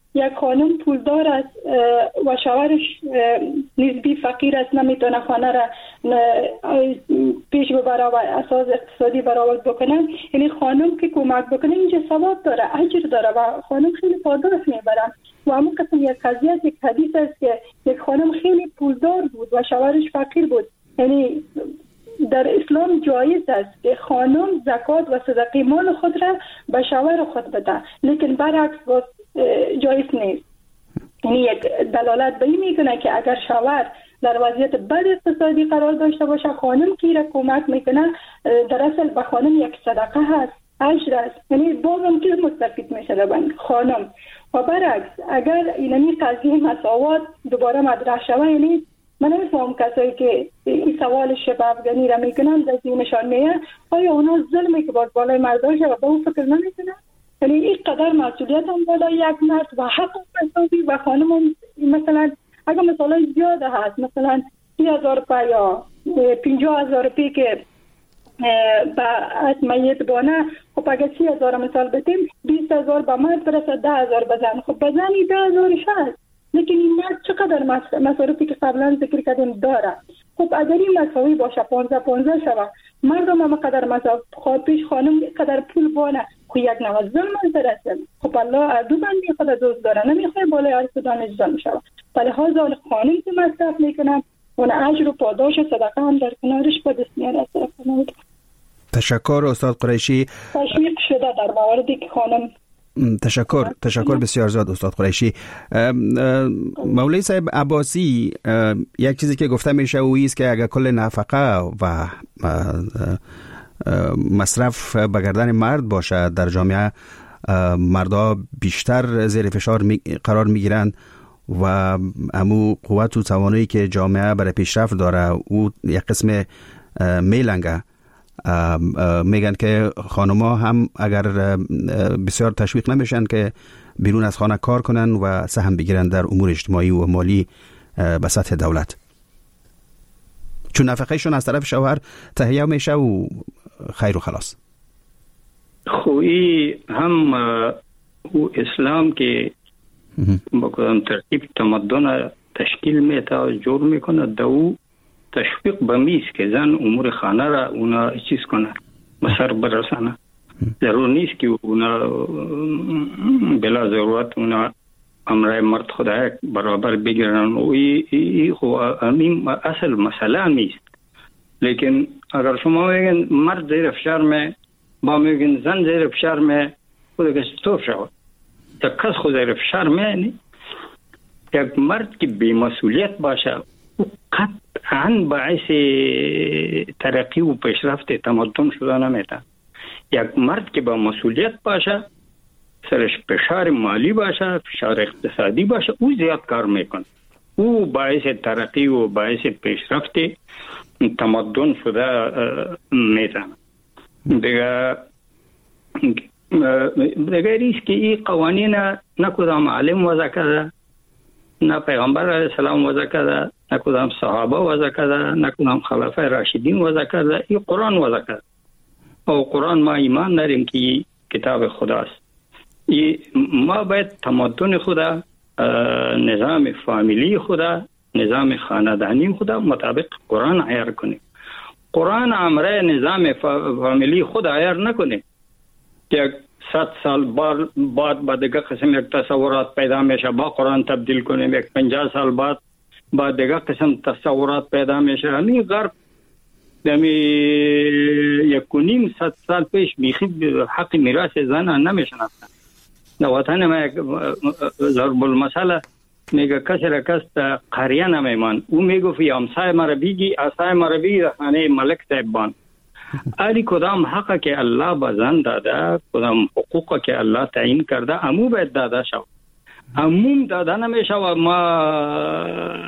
S12: یک خانم پولدار است و شوهرش نسبی فقیر است، نمیتونه خانه را پیش ببره و اساس اقتصادی برآورد بکنه، یعنی خانم که کمک بکنه اینجا ثواب داره، اجر داره و خانم خیلی پاداش میبرن. و همون قسم یک قضیه، یک حدیث است که یک خانم خیلی پولدار بود و شوهرش فقیر بود. یعنی در اسلام جایز است که خانم زکات و صدقه مال خود را به شوهر خود بده، لیکن برعکس جایز نیست. یعنی یک دلالت به این میکنه که اگر شوهر در وضعیت بد اقتصادی قرار داشته باشه، خانم که را کمک میکنه در اصل به خانم یک صدقه هست، اجر است، یعنی بازم که مستفید میشه لبن خانم. و برعکس اگر اینمی قضیه مساوات دوباره مطرح شود، یعنی من نمیفهم کسایی که این سوال شبه افغانی را میکنن در ذهنشان میاد آیا اونا ظلمی که باز بالای مرداشه و به اون فکر نمیکنن؟ یعنی این قدر مسئولیت هم بالای یک مرد و حق مساوی و خانم هم مثلا اگر مثلا زیاده هست، مثلا 30,000 روپیه یا 50,000 روپیه که از میت بانه، خب اگر 30,000 مثال بدیم 20,000 به مرد برسه 10,000 بزن، خب بزن 10,000 شد، لیکن این مرد چقدر مصارفی که قبلا ذکر کردیم داره. خب اگر این مساوی باشه 15 شود، مردم هم قدر مساوی خواهد پیش، خانم قدر پول بانه، خب یک نوع ظلم درسته. خب الله دو بندی خود دوست داره، نمیخواه بالای عرص دانش ظلم شود. ولی حاضر خانم که مصرف میکنن اون اجر و پاداش و صدقه هم در کنارش به دست میاد.
S9: تشکر استاد قریشی.
S12: تشویق شده در موردی که خانم.
S9: تشکر بسیار زیاد استاد قریشی. مولوی صاحب عباسی، یک چیزی که گفته میشه اویی است که اگر کل نفقه و مصرف به گردن مرد باشه در جامعه، مردا بیشتر زیر فشار قرار میگیرند و امو قوت و توانایی که جامعه برای پیشرفت داره او یک قسم میلنگه. میگن که خانوما هم اگر بسیار تشویق نمیشن که بیرون از خانه کار کنن و سهم بگیرن در امور اجتماعی و مالی به سطح دولت، چون نفقهشون از طرف شوهر تهیه میشه و خیر و خلاص.
S11: خویی هم او اسلام که با کدام ترتیب تمدن تشکیل میده و جور میکنه، دو تشویق بمیز که زن امور خانه را اونا چیز کنه، بسر برسانه. ضرور نیست که اونا بلا ضرورت اونا امرای مرد خدا برابر بگیرن و ای خو اصل مسئله نیست. لیکن اگر شما میگن مرد زیر فشار می، با میگن زن زیر فشار می، خود کسی طور شود تا کس خود زیر فشار می. یک مرد که بی مسئولیت باشه قطعاً باعث ترقی و پیشرفت تمدن شده نمیده. یک مرد که با مسئولیت باشه، سرش فشار مالی باشه، فشار اقتصادی باشه، او زیاد کار میکنه، او باعث ترقی و باعث پیشرفت تمدن شده میزنه. دیگر ایست که این قوانین نه کدام عالم وضع کرده، نه پیغمبر علیه السلام وضع کرده، نه کدام صحابه وضع کرده، نه کدام خلفای راشدین وضع کرده، این قرآن وضع کرده. و قرآن ما ایمان داریم که کتاب خداست. ما باید تمدن خدا، نظام فامیلی خدا، نظام خاندانی خدا مطابق قرآن عیار کنیم. قرآن امره نظام فامیلی خود عیار نکنه که 100 سال بعد با دیگه قسم یک تصورات پیدا میشه، با قرآن تبدیل کنیم. یک 50 سال بعد با دیگه قسم تصورات پیدا میشه. همین غرب دمی 1.5 سال پیش بیخی حق میراث زن نمیشناختن. در وطن ما یک ضرب المثل میگه کسی را کس قریه نمیمان، او میگفت همسای مرا بیگی اسای مرا بیگی خانه ملک صاحبان. علی کدام حقا که الله به زن داده، کدام حقوقا که الله تعیین کرده، امو باید داده شود. اموم داده نمیشه و ما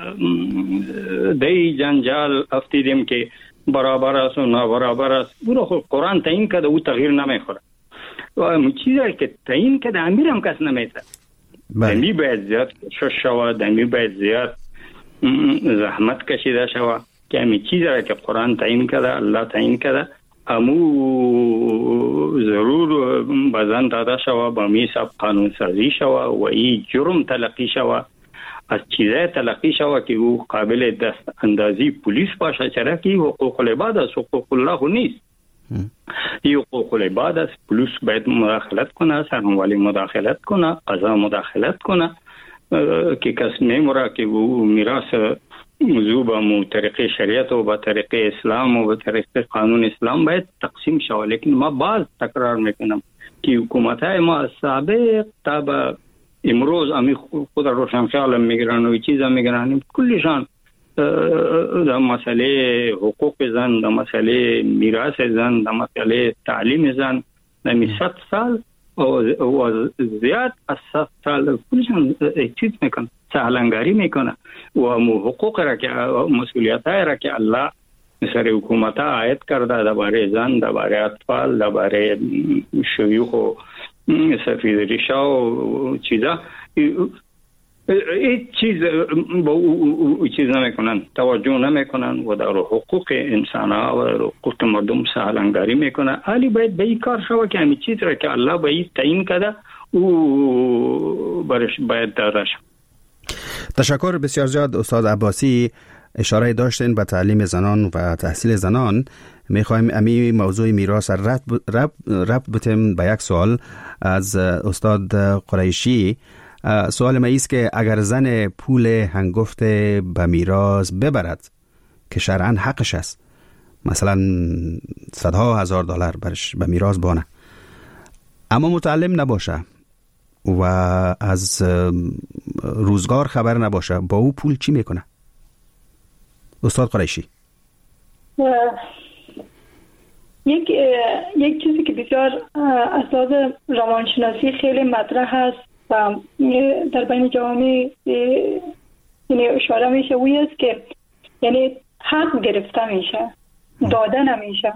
S11: دی جنجال افتیدیم که برابر است و نابرابر است. او را خود قرآن تعیین کرده، او تغییر نمیخوره. و همون چیزی که تعیین کرده امیر هم کس نمیشه. دمی باید زیاد کشش شود، دمی باید زیاد زحمت کشیده شود که همین چیزی که قرآن تعیین کرده، الله تعیین کرده، امو ضرور بزن داده شوه با میساب قانون سازی شوه و این جرم تلقی شوه از چیزای تلقی شوه که او قابل دست اندازی پولیس باشه، چرا که حقوق العباد است، حقوق الله خو نیست. این حقوق العباد است. پولیس باید مداخلت کنه، سرموالی مداخلت کنه، قضا مداخلت کنه که کس میموره که او میراث موضوع با طریق شریعت و با طریق اسلام و با طریق قانون اسلام باید تقسیم شود. لیکن ما باز تکرار میکنم که حکومت‌های ما سابق تا به امروز امی خود روشن خیال میگیرن و چیزا میگیرن، کلشان در مسئله حقوق زن، در مسئله میراث زن، در مسئله تعلیم زن، در 100 سال و زیاد از 100 سال کلشان چیز میکنن، سهلنگاری میکنه و حقوق را که مسئولیت های را که الله سر حکومت ها عاید کرده درباره زن، درباره اطفال، درباره شیوخ و سفید ریشا و چیزا، این چیز نمیکنن، توجه نمیکنن و در حقوق انسان ها و حقوق مردم سهلنگاری میکنه. حالی باید به این کار شود که همین چیز را که الله به این تعیین کرده او برش باید داده شود.
S9: تشکر بسیار زیاد استاد عباسی. اشاره داشتین به تعلیم زنان و تحصیل زنان. میخوایم امی موضوع میراث ربط بتیم به یک سوال از استاد قریشی. سوال ما ایست که اگر زن پول هنگفت به میراث ببرد که شرعاً حقش است، مثلا صدها هزار دلار برش به میراث بانه، اما متعلم نباشه و از روزگار خبر نباشه، با او پول چی میکنه؟ استاد قریشی.
S12: یک چیزی که بسیار اساس روانشناسی خیلی مطرح هست و در بین جامعه یعنی اشاره میشه وی است که یعنی حق گرفته میشه، داده نمیشه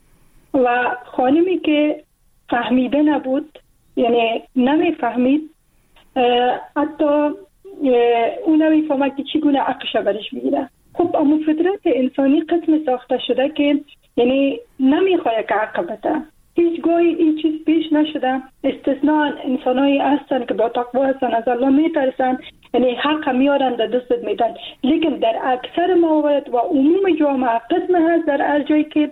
S12: و خانمی که فهمیده نبود، یعنی نمیفهمید، حتی اون نمیفهمد که چگونه حقش برش میگیره. خب اما فطرت انسانی قسم ساخته شده که یعنی نمیخواد که حق بده. هیچ گاهی این چیز پیش نشده، استثناء انسانایی هستن که با تقوا هستن، از الله میترسن، یعنی حق میارن در دستت میدن. لیکن در اکثر موارد و عموم جامعه قسم هست در هر جایی که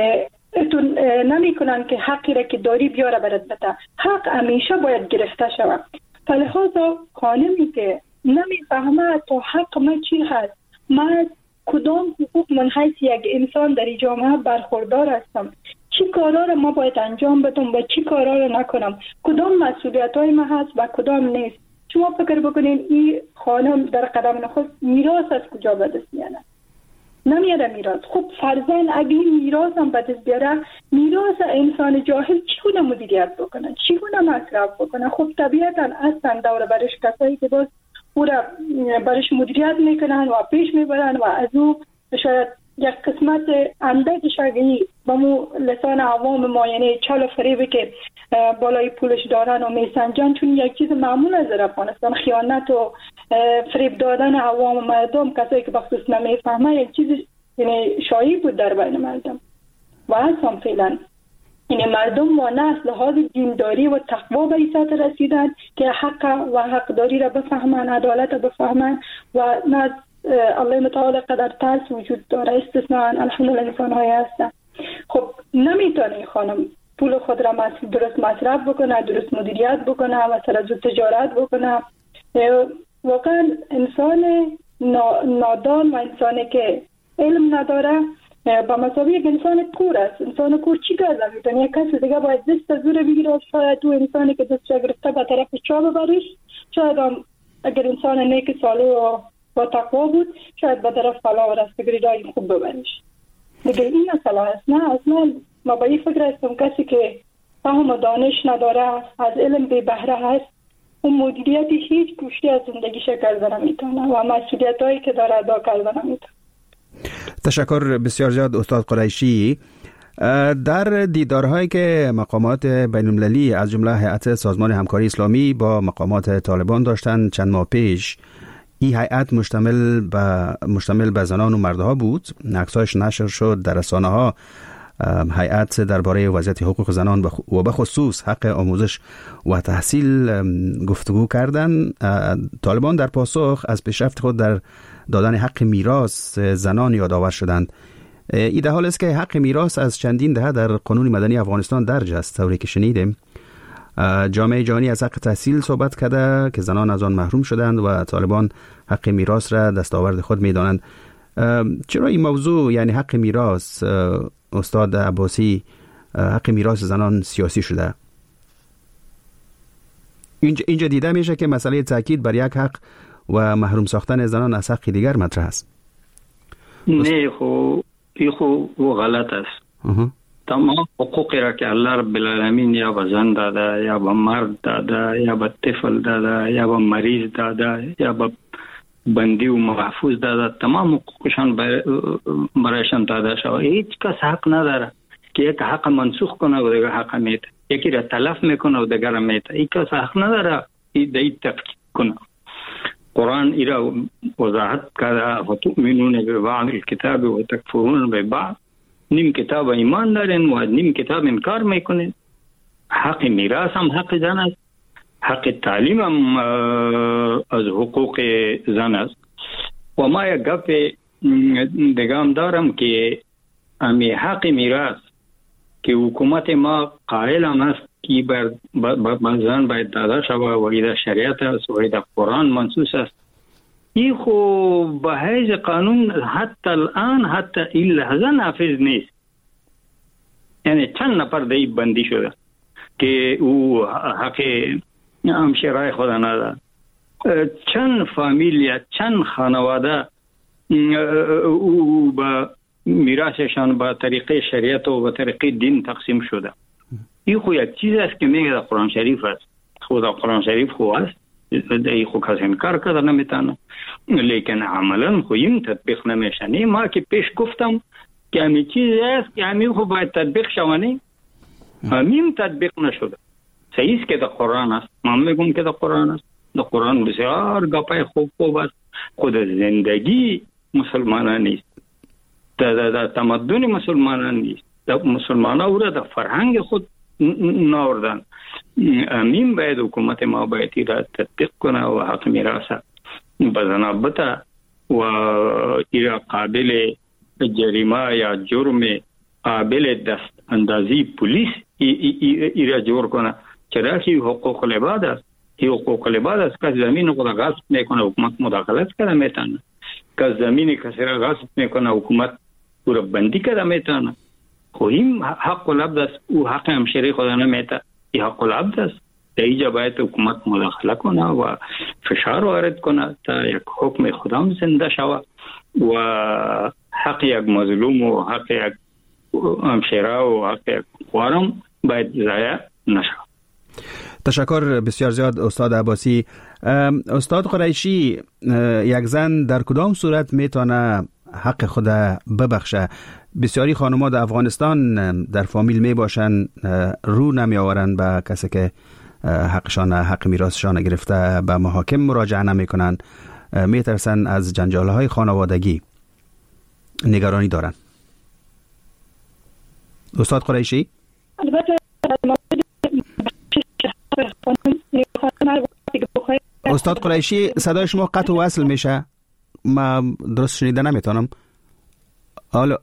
S12: نمی کنن که حقی را که داری بیاره برات بده. حق همیشه باید گرفته شود. فلحاظا خانمی که نمیفهمه تو حق من چی هست، من کدام حقوق من حیث یک انسان در جامعه برخوردار هستم، چی کارا را ما باید انجام بدم و چی کارا را نکنم، کدام مسئولیت های ما هست و کدام نیست. شما فکر بکنین این خانم در قدم نخست میراث از کجا به دست میاره؟ نمیاره میراث. خب فرضاً اگه میراث هم به دست بیاره، میراث انسان جاهل چگونه مدیریت بکنه، چگونه مصرف بکنه؟ خب طبیعتاً هستن دور برش کسایی که باز او را برش مدیریت میکنن و پیش میبرن و از او شاید یک قسمت اندکش اگه با مو لسان عوام ما یعنی چال و فریبی که بالای پولش دارن و میسنجن، چون یک چیز معمول از افغانستان خیانت و فریب دادن عوام و مردم، کسایی که بخصوص نمیفهمه، یک چیز یعنی شایع بود در بین مردم و هم فعلا یعنی مردم و نه از لحاظ دینداری و تقوا به ایسات رسیدن که حق و حقداری را بفهمن، عدالت را بفهمن و نه الله متعال قدر ترس وجود داره. استثناء الحمدلله انسان های هستن. خب نمیتونه خانم پول خود را درست مصرف بکنه، درست مدیریت بکنه و سر از تجارت بکنه. واقعا انسان نادان و انسانی که علم نداره با مساوی یک انسان کور است. انسان کور چی کار نمیتونه؟ یک کسی دیگه باید دست زور بگیره، شاید تو انسانی که دست گرفته به طرف چا ببریش، شاید اگر انسان نیک صالح و با تقوا بود شاید به طرف فلا و رستگری رای خوب ببریش. دیگه این مسئله است. نه اصلا ما با این فکر هستم کسی که فهم و دانش نداره، از علم بی بهره هست، اون مدیریت هیچ گوشتی از زندگیش کرده نمیتونه و مسئولیت هایی که داره ادا کرده نمیتونه.
S9: تشکر بسیار زیاد استاد قریشی. در دیدارهایی که مقامات بین‌المللی از جمله هیئت سازمان همکاری اسلامی با مقامات طالبان داشتن چند ماه پیش، این هیئت مشتمل به زنان و مردها بود. عکساش نشر شد در رسانه‌ها هیئت درباره وضعیت حقوق زنان و به خصوص حق آموزش و تحصیل گفتگو کردند. طالبان در پاسخ از پیشرفت خود در دادن حق میراث زنان یادآور شدند. این در حال است که حق میراث از چندین دهه در قانون مدنی افغانستان درج است. طوری که شنیدیم جامعه جهانی از حق تحصیل صحبت کرده که زنان از آن محروم شدند و طالبان حق میراث را دستاورد خود می‌دانند. چرا این موضوع یعنی حق میراث استاد عباسی حق میراث زنان سیاسی شده؟ اینجا دیده میشه که مسئله تاکید بر یک حق و محروم ساختن زنان از حق دیگر مطرح است.
S11: نه خو غلط است. تمام حقوقی را که الله رب العالمین یا به زن داده یا به مرد داده یا به طفل داده یا به مریض داده یا به بندی و محفوظ داده، تمام حقوقشان برایشان داده شد. هیچ کس حق نداره که یک حق منسوخ کنه و دیگر حق میته، یکی را تلف میکنه و دیگر میته. هیچ کس حق نداره این تفکیک کنه. قرآن ایرا وضاحت کرده و تؤمنون ببعض الكتاب و تکفرون ببعض. نیم کتاب ایمان دارین و نیم کتاب انکار میکنین. حق میراث هم حق زن است، حق تعلیم هم از حقوق زن است. و ما یک گپ دیگه هم دارم که امی حق میراث که حکومت ما قائل هم است که بر زن باید داده شود و ایده شریعت است و ایده قرآن منصوص است. این خو به حیث قانون حتی الان حتی این لحظه نافذ نیست. یعنی چند نفر دی بندی شده که او حق همشیرای خود نداره. چند فامیل چند خانواده او با میراثشان با طریقه شریعت و با طریقه دین تقسیم شده. این خو یک چیز است که میگه در قرآن شریف است. خود قرآن شریف خو است، ای خو کسی انکار کرده نمیتونه، لیکن عملا خو این تطبیق نمیشنه. ما که پیش گفتم که همین چیز است که همین خو باید تطبیق شوانه، همین تطبیق نشده. صحیح است که در قرآن است، ما میگم که در قرآن است. در قرآن بسیار گپای خوب است. خود زندگی مسلمانان نیست، در تمدن مسلمانان نیست. در مسلمانان او را در فرهنگ خود ناوردن. امین باید حکومت ما باید ایرا تطبیق کنه و حق میراث بزنه بته و ایرا قابل جریمه یا جرم قابل دست اندازی پولیس ایرا جور کنه. چرا که حقوق العباد است. این حقوق العباد است که زمین خود غصب میکنه حکومت مداخلت کرده میتونه، که زمین کسی را غصب میکنه حکومت او را بندی کرده میتونه. خو این حق العبد است، او حق همشری خود نمیته. این حق العبد است. در اینجا باید حکومت مداخله کنه و فشار وارد کنه تا یک حکم خودم زنده شود و حق یک مظلوم و حق یک همشیره و حق یک خوارم باید ضایع نشود.
S9: تشکر بسیار زیاد استاد عباسی. استاد قریشی، یک زن در کدام صورت میتونه حق خود ببخشه؟ بسیاری خانم‌ها در افغانستان در فامیل می باشن، رو نمی آورن به کسی که حقشان حق میراثشان گرفته، به محاکم مراجعه نمی کنن، می ترسن از جنجال‌های خانوادگی، نگرانی دارن. استاد قریشی؟ استاد قریشی، صدای شما قطع و وصل میشه، ما درست شنیده نمیتونم. حالا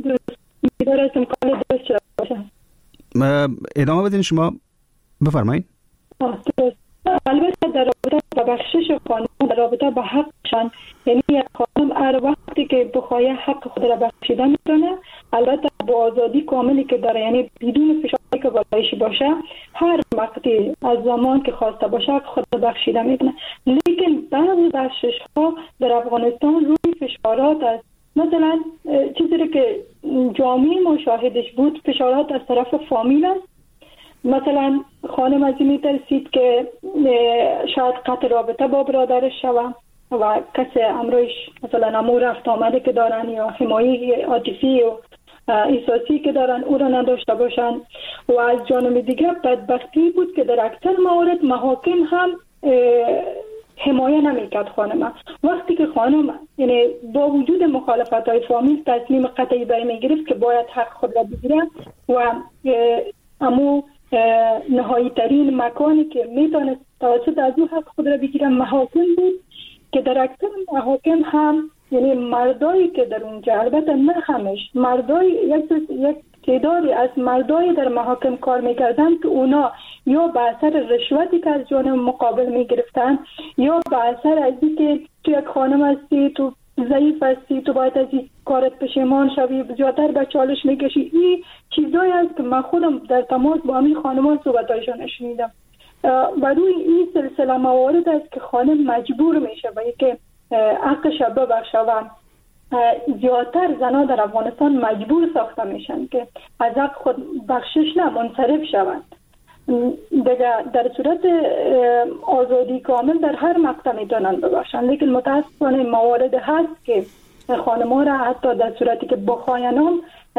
S9: ادامه بدین، شما بفرمایید.
S12: البته در رابطه با بخشش خانم، در رابطه با حقشان، یعنی یک خانم هر وقتی که بخواه حق خود را بخشیده میتونه، البته با آزادی کاملی که داره، یعنی بدون فشاری که بالایش باشه، هر وقتی از زمان که خواسته باشه حق خود را بخشیده میتونه. لیکن بعضی بخشش ها در افغانستان روی فشارات است. مثلا چیزی که جامعه مشاهدش بود، فشارات از طرف فامیل است. مثلا خانم از این میترسید که شاید قطع رابطه با برادرش شود و کسی امروش مثلا امور رفت آمده که دارن یا حمایه عاطفی و احساسی که دارن او را نداشته باشن. و از جانب دیگر بدبختی بود که در اکثر موارد محاکم هم حمایه نمیکرد خانم. وقتی که خانم یعنی با وجود مخالفت‌های فامیل تصمیم قطعی برای میگرفت که باید حق خود را بگیره و امو نهایی ترین مکانی که میتونست توسط از او حق خود را بگیره محاکم بود که در اکثر محاکم هم یعنی مردایی که در اونجا، البته نه همش، مردای یک تعدادی از مردای در محاکم کار میکردن که اونا یا به اثر رشوتی که از جانب مقابل میگرفتن یا به اثر از اینکه تو یک خانم هستی، تو ضعیف هستی، تو باید از این کارت پشیمان شوی، زیادتر به چالش میکشی. این چیزایی است که من خودم در تماس با همین خانمان صحبتایشان شنیدم و روی این سلسله موارد است که خانم مجبور میشه و که حقش ببخشه و زیادتر زنها در افغانستان مجبور ساخته میشن که از حق خود بخشش منصرف شوند. دیگه در صورت آزادی کامل در هر مقطع میتونن ببخشن، لیکن متاسفانه موارد هست که خانم‌ها را حتی در صورتی که بخواین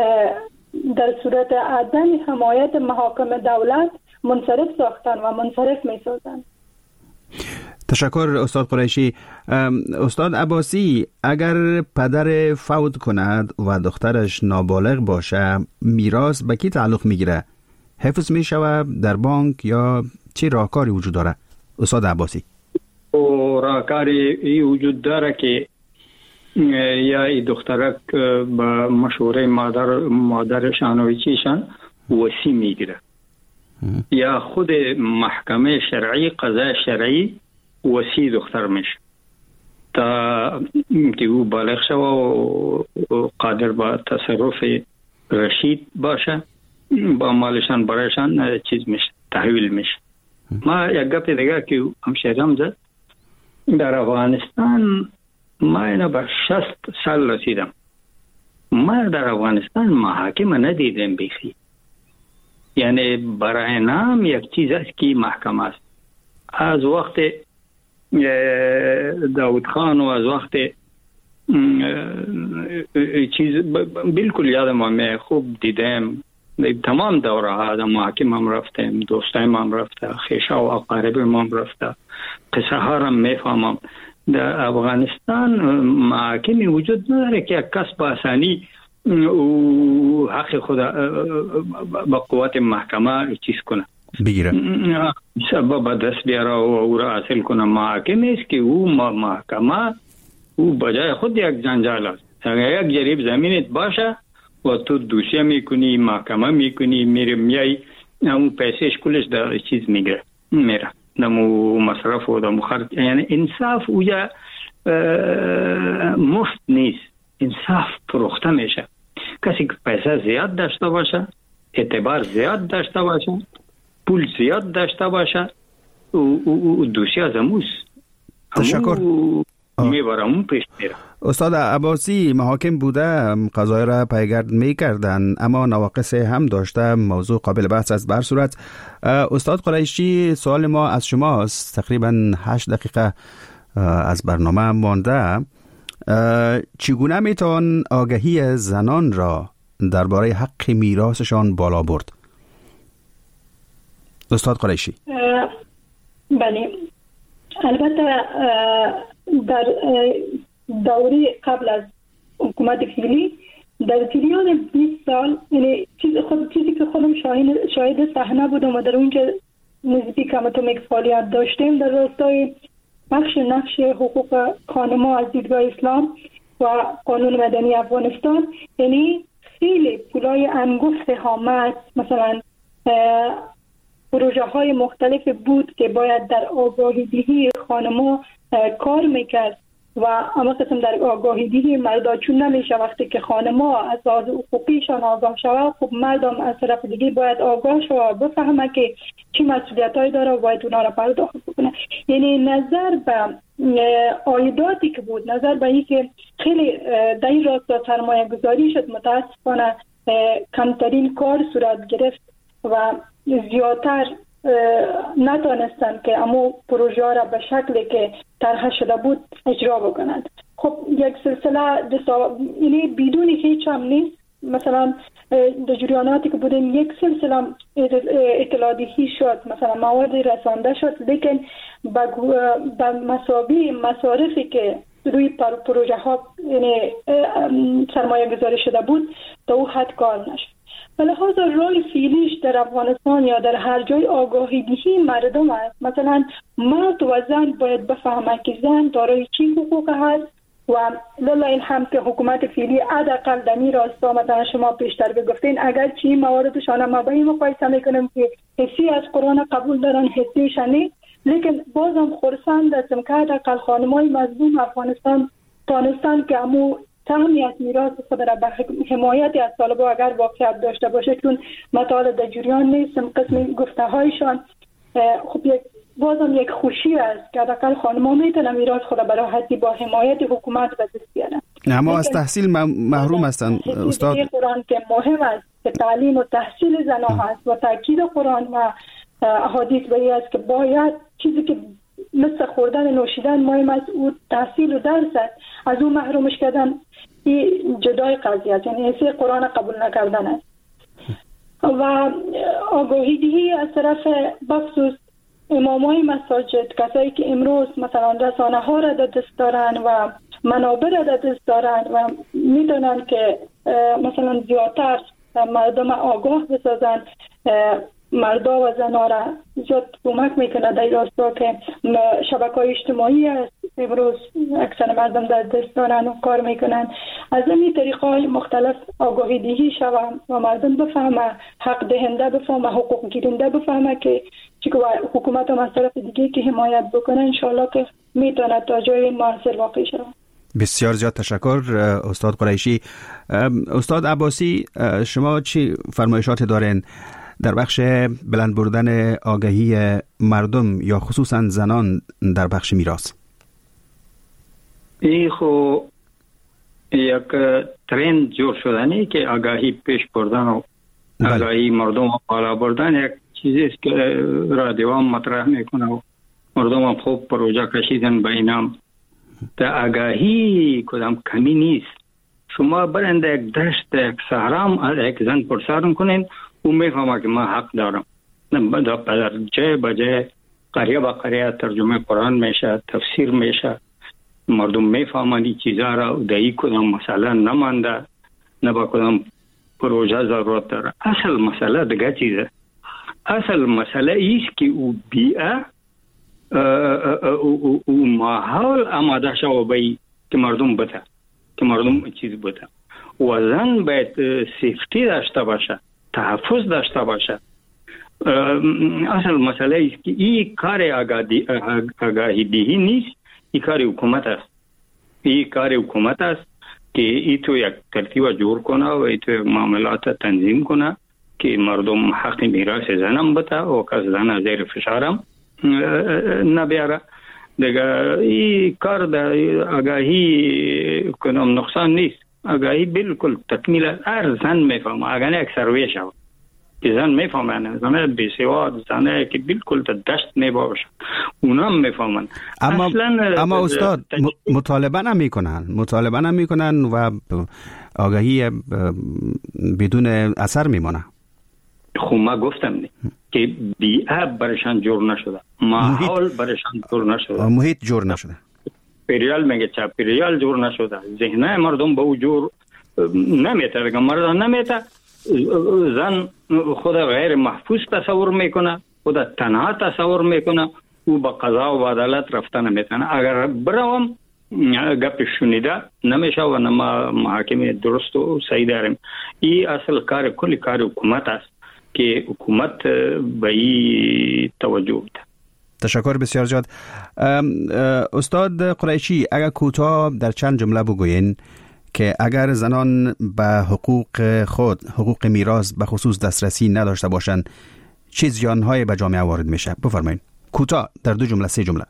S12: در صورت عدم حمایت محاکم دولت منصرف ساختن و منصرف میسازن.
S9: تشکر استاد قریشی. استاد عباسی، اگر پدر فوت کند و دخترش نابالغ باشه، میراث به کی تعلق میگیره؟ حفظ میشود در بانک یا چه راهکاری وجود داره؟ استاد عباسی.
S11: راهکاری وجود داره که یا ای دخترک با مشوره مادرشان و چیشان وصی میگیره یا خود محکمه شرعی قضای شرعی وصی دختر میشه تا که او بالغ شوه و قادر با تصرف رشید باشه، با مالشان برایشان چیز میشه، تحویل میشه. ما یک گپ دیگه که همشهرم زد، در افغانستان ما اینا به 60 سال رسیدم، ما در افغانستان محاکم ندیدم بیخی. یعنی برای نام یک چیز است که محکمه است. از وقت داود خان و از وقت چیز بالکل یادم آمده، خوب دیدم تمام دوره ها در محاکم هم رفتم، دوستایم هم رفته، خیشه و اقاربم هم رفته، قصه ها هم میفهمم. در افغانستان محاکمی وجود نداره که یک کس با آسانی و حق خود با قوت محکمه چیز کنه
S9: بگیره،
S11: سبب دست بیاره و او را حاصل کنه. محاکم است که او محکمه او بجای خود یک جنجال است. اگر یک جریب زمینت باشه و تو دوسیه میکنی، محکمه میکنی، میای اون پیسهش کلش در چیز میگره، میره دمو مصرف و دمو خرج. یعنی انصاف اویا مفت نیست، انصاف فروخته میشه. کسی که پیسه زیاد داشته باشه، اعتبار زیاد داشته باشه، پول زیاد داشته باشه، او دوسیه زموس
S9: تشکر
S11: میبرم پیش میره.
S9: استاد عباسی، محاکم بوده قضای را پیگرد میکردن اما نواقص هم داشته، موضوع قابل بحث است. بر صورت استاد قریشی، سوال ما از شماست، تقریبا 8 دقیقه از برنامه مانده. چگونه میتوان آگاهی زنان را درباره حق میراثشان بالا برد؟ استاد قریشی.
S12: بله، البته در دوره قبل از حکومت فعلی در جریان 20 سال، یعنی چیزی که خودم شاهد صحنه بودم و در اونجا نسبی کمتون فعالیت داشتیم در راستای نقش حقوق خانم‌ها از دیدگاه اسلام و قانون مدنی افغانستان. یعنی خیلی پولای انگفت حامد، مثلا پروژه های مختلف بود که باید در آگاهی دهی خانم‌ها کار میکرد و اما قسم در آگاهی دهی مردا چون نمیشه. وقتی که خانم‌ها از لحاظ حقوقیشان آگاه شود، خب مردم از طرف دیگه باید آگاه شود و بفهمه که چی مسئولیتایی داره و باید اونا را پرداخت کنه. یعنی نظر به عایداتی که بود، نظر به این که خیلی در این راستا سرمایه گذاری شد، متاسفانه کمترین کار صورت گرفت و زیادتر نتونستند که اما پروژه را به شکلی که طرح شده بود اجرا بکنند. خب یک سلسله یعنی بدون هیچ هم نیست، مثلا در جریاناتی که بودیم یک سلسله اطلاعاتی شد، مثلا مواد رسانده شد، لیکن با مسابقه مصارفی که روی پروژه ها یعنی سرمایه گذاری شده بود تا او حد کار نشد. به لحاظ رای فعلیش در افغانستان یا در هر جای آگاهی دهی مردم است. مثلا مرد و زن باید بفهمه که زن دارای چی حقوق هست و لله الحمد که حکومت فعلی حداقل در این راستا مثلا شما پیشتر بگفتین اگر چی مواردشان ما با این مقایسه میکنم که حسی از قرآن قبول دارن حسیش نه، لیکن بازم خرسند هستم که حداقل خانمای مظلوم افغانستان تانستان که امو سهمی از میراث خود را به حمایت از طالبان اگر واقعیت داشته باشه، چون مطالع در جریان نیستم قسم گفته هایشان خب بازم یک خوشی است که حداقل خانم‌ها میتونن میراث خود را به راحتی با حمایت حکومت به دست بیارن.
S9: اما از تحصیل محروم هستند استاد.
S12: قرآن که مهم است که تعلیم و تحصیل زنان هست و تاکید قرآن و احادیث به است که باید چیزی که مثل خوردن نوشیدن مهم است او تحصیل و درس است، از اون محرومش کردن این جدای قضیه است، یعنی حسی قرآن قبول نکردن است. و آگاهی دهی از طرف بخصوص امامای مساجد، کسایی که امروز مثلا رسانه ها را در دست دارن و منابع را در دست دارن و میدونن که مثلا زیادتر مردم آگاه بسازن، مردا و زنها را زیاد کمک میکنه در راستا که شبکه‌های اجتماعی است امروز اکثر مردم در دست دارن و کار میکنن. از این طریق‌های مختلف آگاهی دهی شود و مردم بفهمه، حق دهنده بفهمه، حقوق گیرنده بفهمه که حکومت هم از طرف دیگه که حمایت بکنه انشالله که میتونه تا جای موثر واقع شود.
S9: بسیار زیاد تشکر استاد قریشی. استاد عباسی، شما چی فرمایشات دارین در بخش بلند بردن آگاهی مردم یا خصوصا زنان در بخش میراث؟
S11: این خو یک ترند جور شدنی که آگاهی پیش بردن و آگاهی مردم بالا بردن یک چیزی است که را دوام مطرح میکنه و مردم هم خوب پروژه کشیدن به اینام. در آگاهی کدام کمی نیست. شما برند یک دشت یک صحرا یک زن پرسان کنین او میفهمه که من حق دارم. در جای بجای قریه با قریه ترجمه قرآن میشه، تفسیر میشه، مردم میفهمن این چیزا را، دایی کدام مسئله نمانده، نه با کدام پروژه ضرورت داره. اصل مسئله دیگه چیزه. اصل مسئله ایست که او بیعه او ماحول آماده شو بایی که مردم بده، که مردم چیز بده. و زن باید سیفتی داشته باشه، تحفظ داشته باشه. اصل مسئله ایست که این کار آگاهی دهی نیست، این کار حکومت است. این کار حکومت است که ای تو یک ترتیب جور کنه و ای تو یک معاملات تنظیم کنه که مردم حق میراث زنم بده و که زن زیر فشارم نبیاره. دیگه این کار در آگاهی کنم نقصان نیست. آگاهی بالکل تکمیل هر زن میفهمه. اگر یک سروی شود که زن میفهمن، زنه بیسواد، زنه که بالکل در دشت میباشه، اونا هم میفهمن.
S9: اما استاد مطالبه هم میکنن و آگاهی بدون اثر میمونه.
S11: خب ما گفتم که بیعه برشان جور نشده، ماحول برشان جور نشده،
S9: محیط جور نشده،
S11: پریال میگه چه پریال جور نشده، ذهنه مردم به او جور نمیته. دیگه مردم نمیته، زن خود غیر محفوظ تصور میکنه، خود تنها تصور میکنه، او با قضا و عدالت رفتن نمیتونه. اگر بروم گپ شنیده نمیشه و نما محاکمه درست و صحیح داریم. این اصل کلی کار حکومت است که حکومت به این توجه بده.
S9: تشکر بسیار زیاد. استاد قریشی، اگر کوتاه در چند جمله بگوین که اگر زنان به حقوق خود، حقوق میراث به خصوص دسترسی نداشته باشند چه زیان‌هایی به جامعه وارد میشه؟ بفرمایید کوتاه در 2 جمله 3 جمله.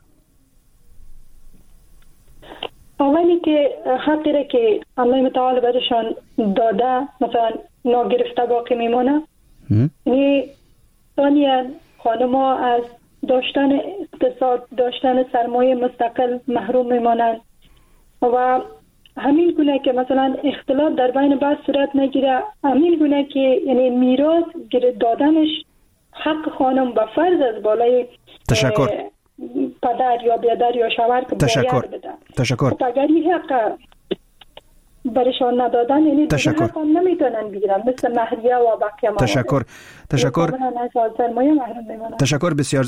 S12: اولی که حقی را که الله متعال برشان داده مثلا ناگرفته باقی میمونه. یعنی ثانیاً خانم‌ها از داشتن اقتصاد، داشتن سرمایه مستقل محروم میمانند و همین گونه که مثلا اختلاط در بین بعض صورت نگیره، همین گونه که یعنی میراث دادنش حق خانم به فرض از بالای
S9: تشکر
S12: پدر یا بیادر یا شوهر که باید بده.
S9: تشکر.
S12: خب اگر این حق برشان ندادن یعنی حق هم نمیتونن بگیرن مثل مهریه و بقیه موارد.
S9: تشکر بسیار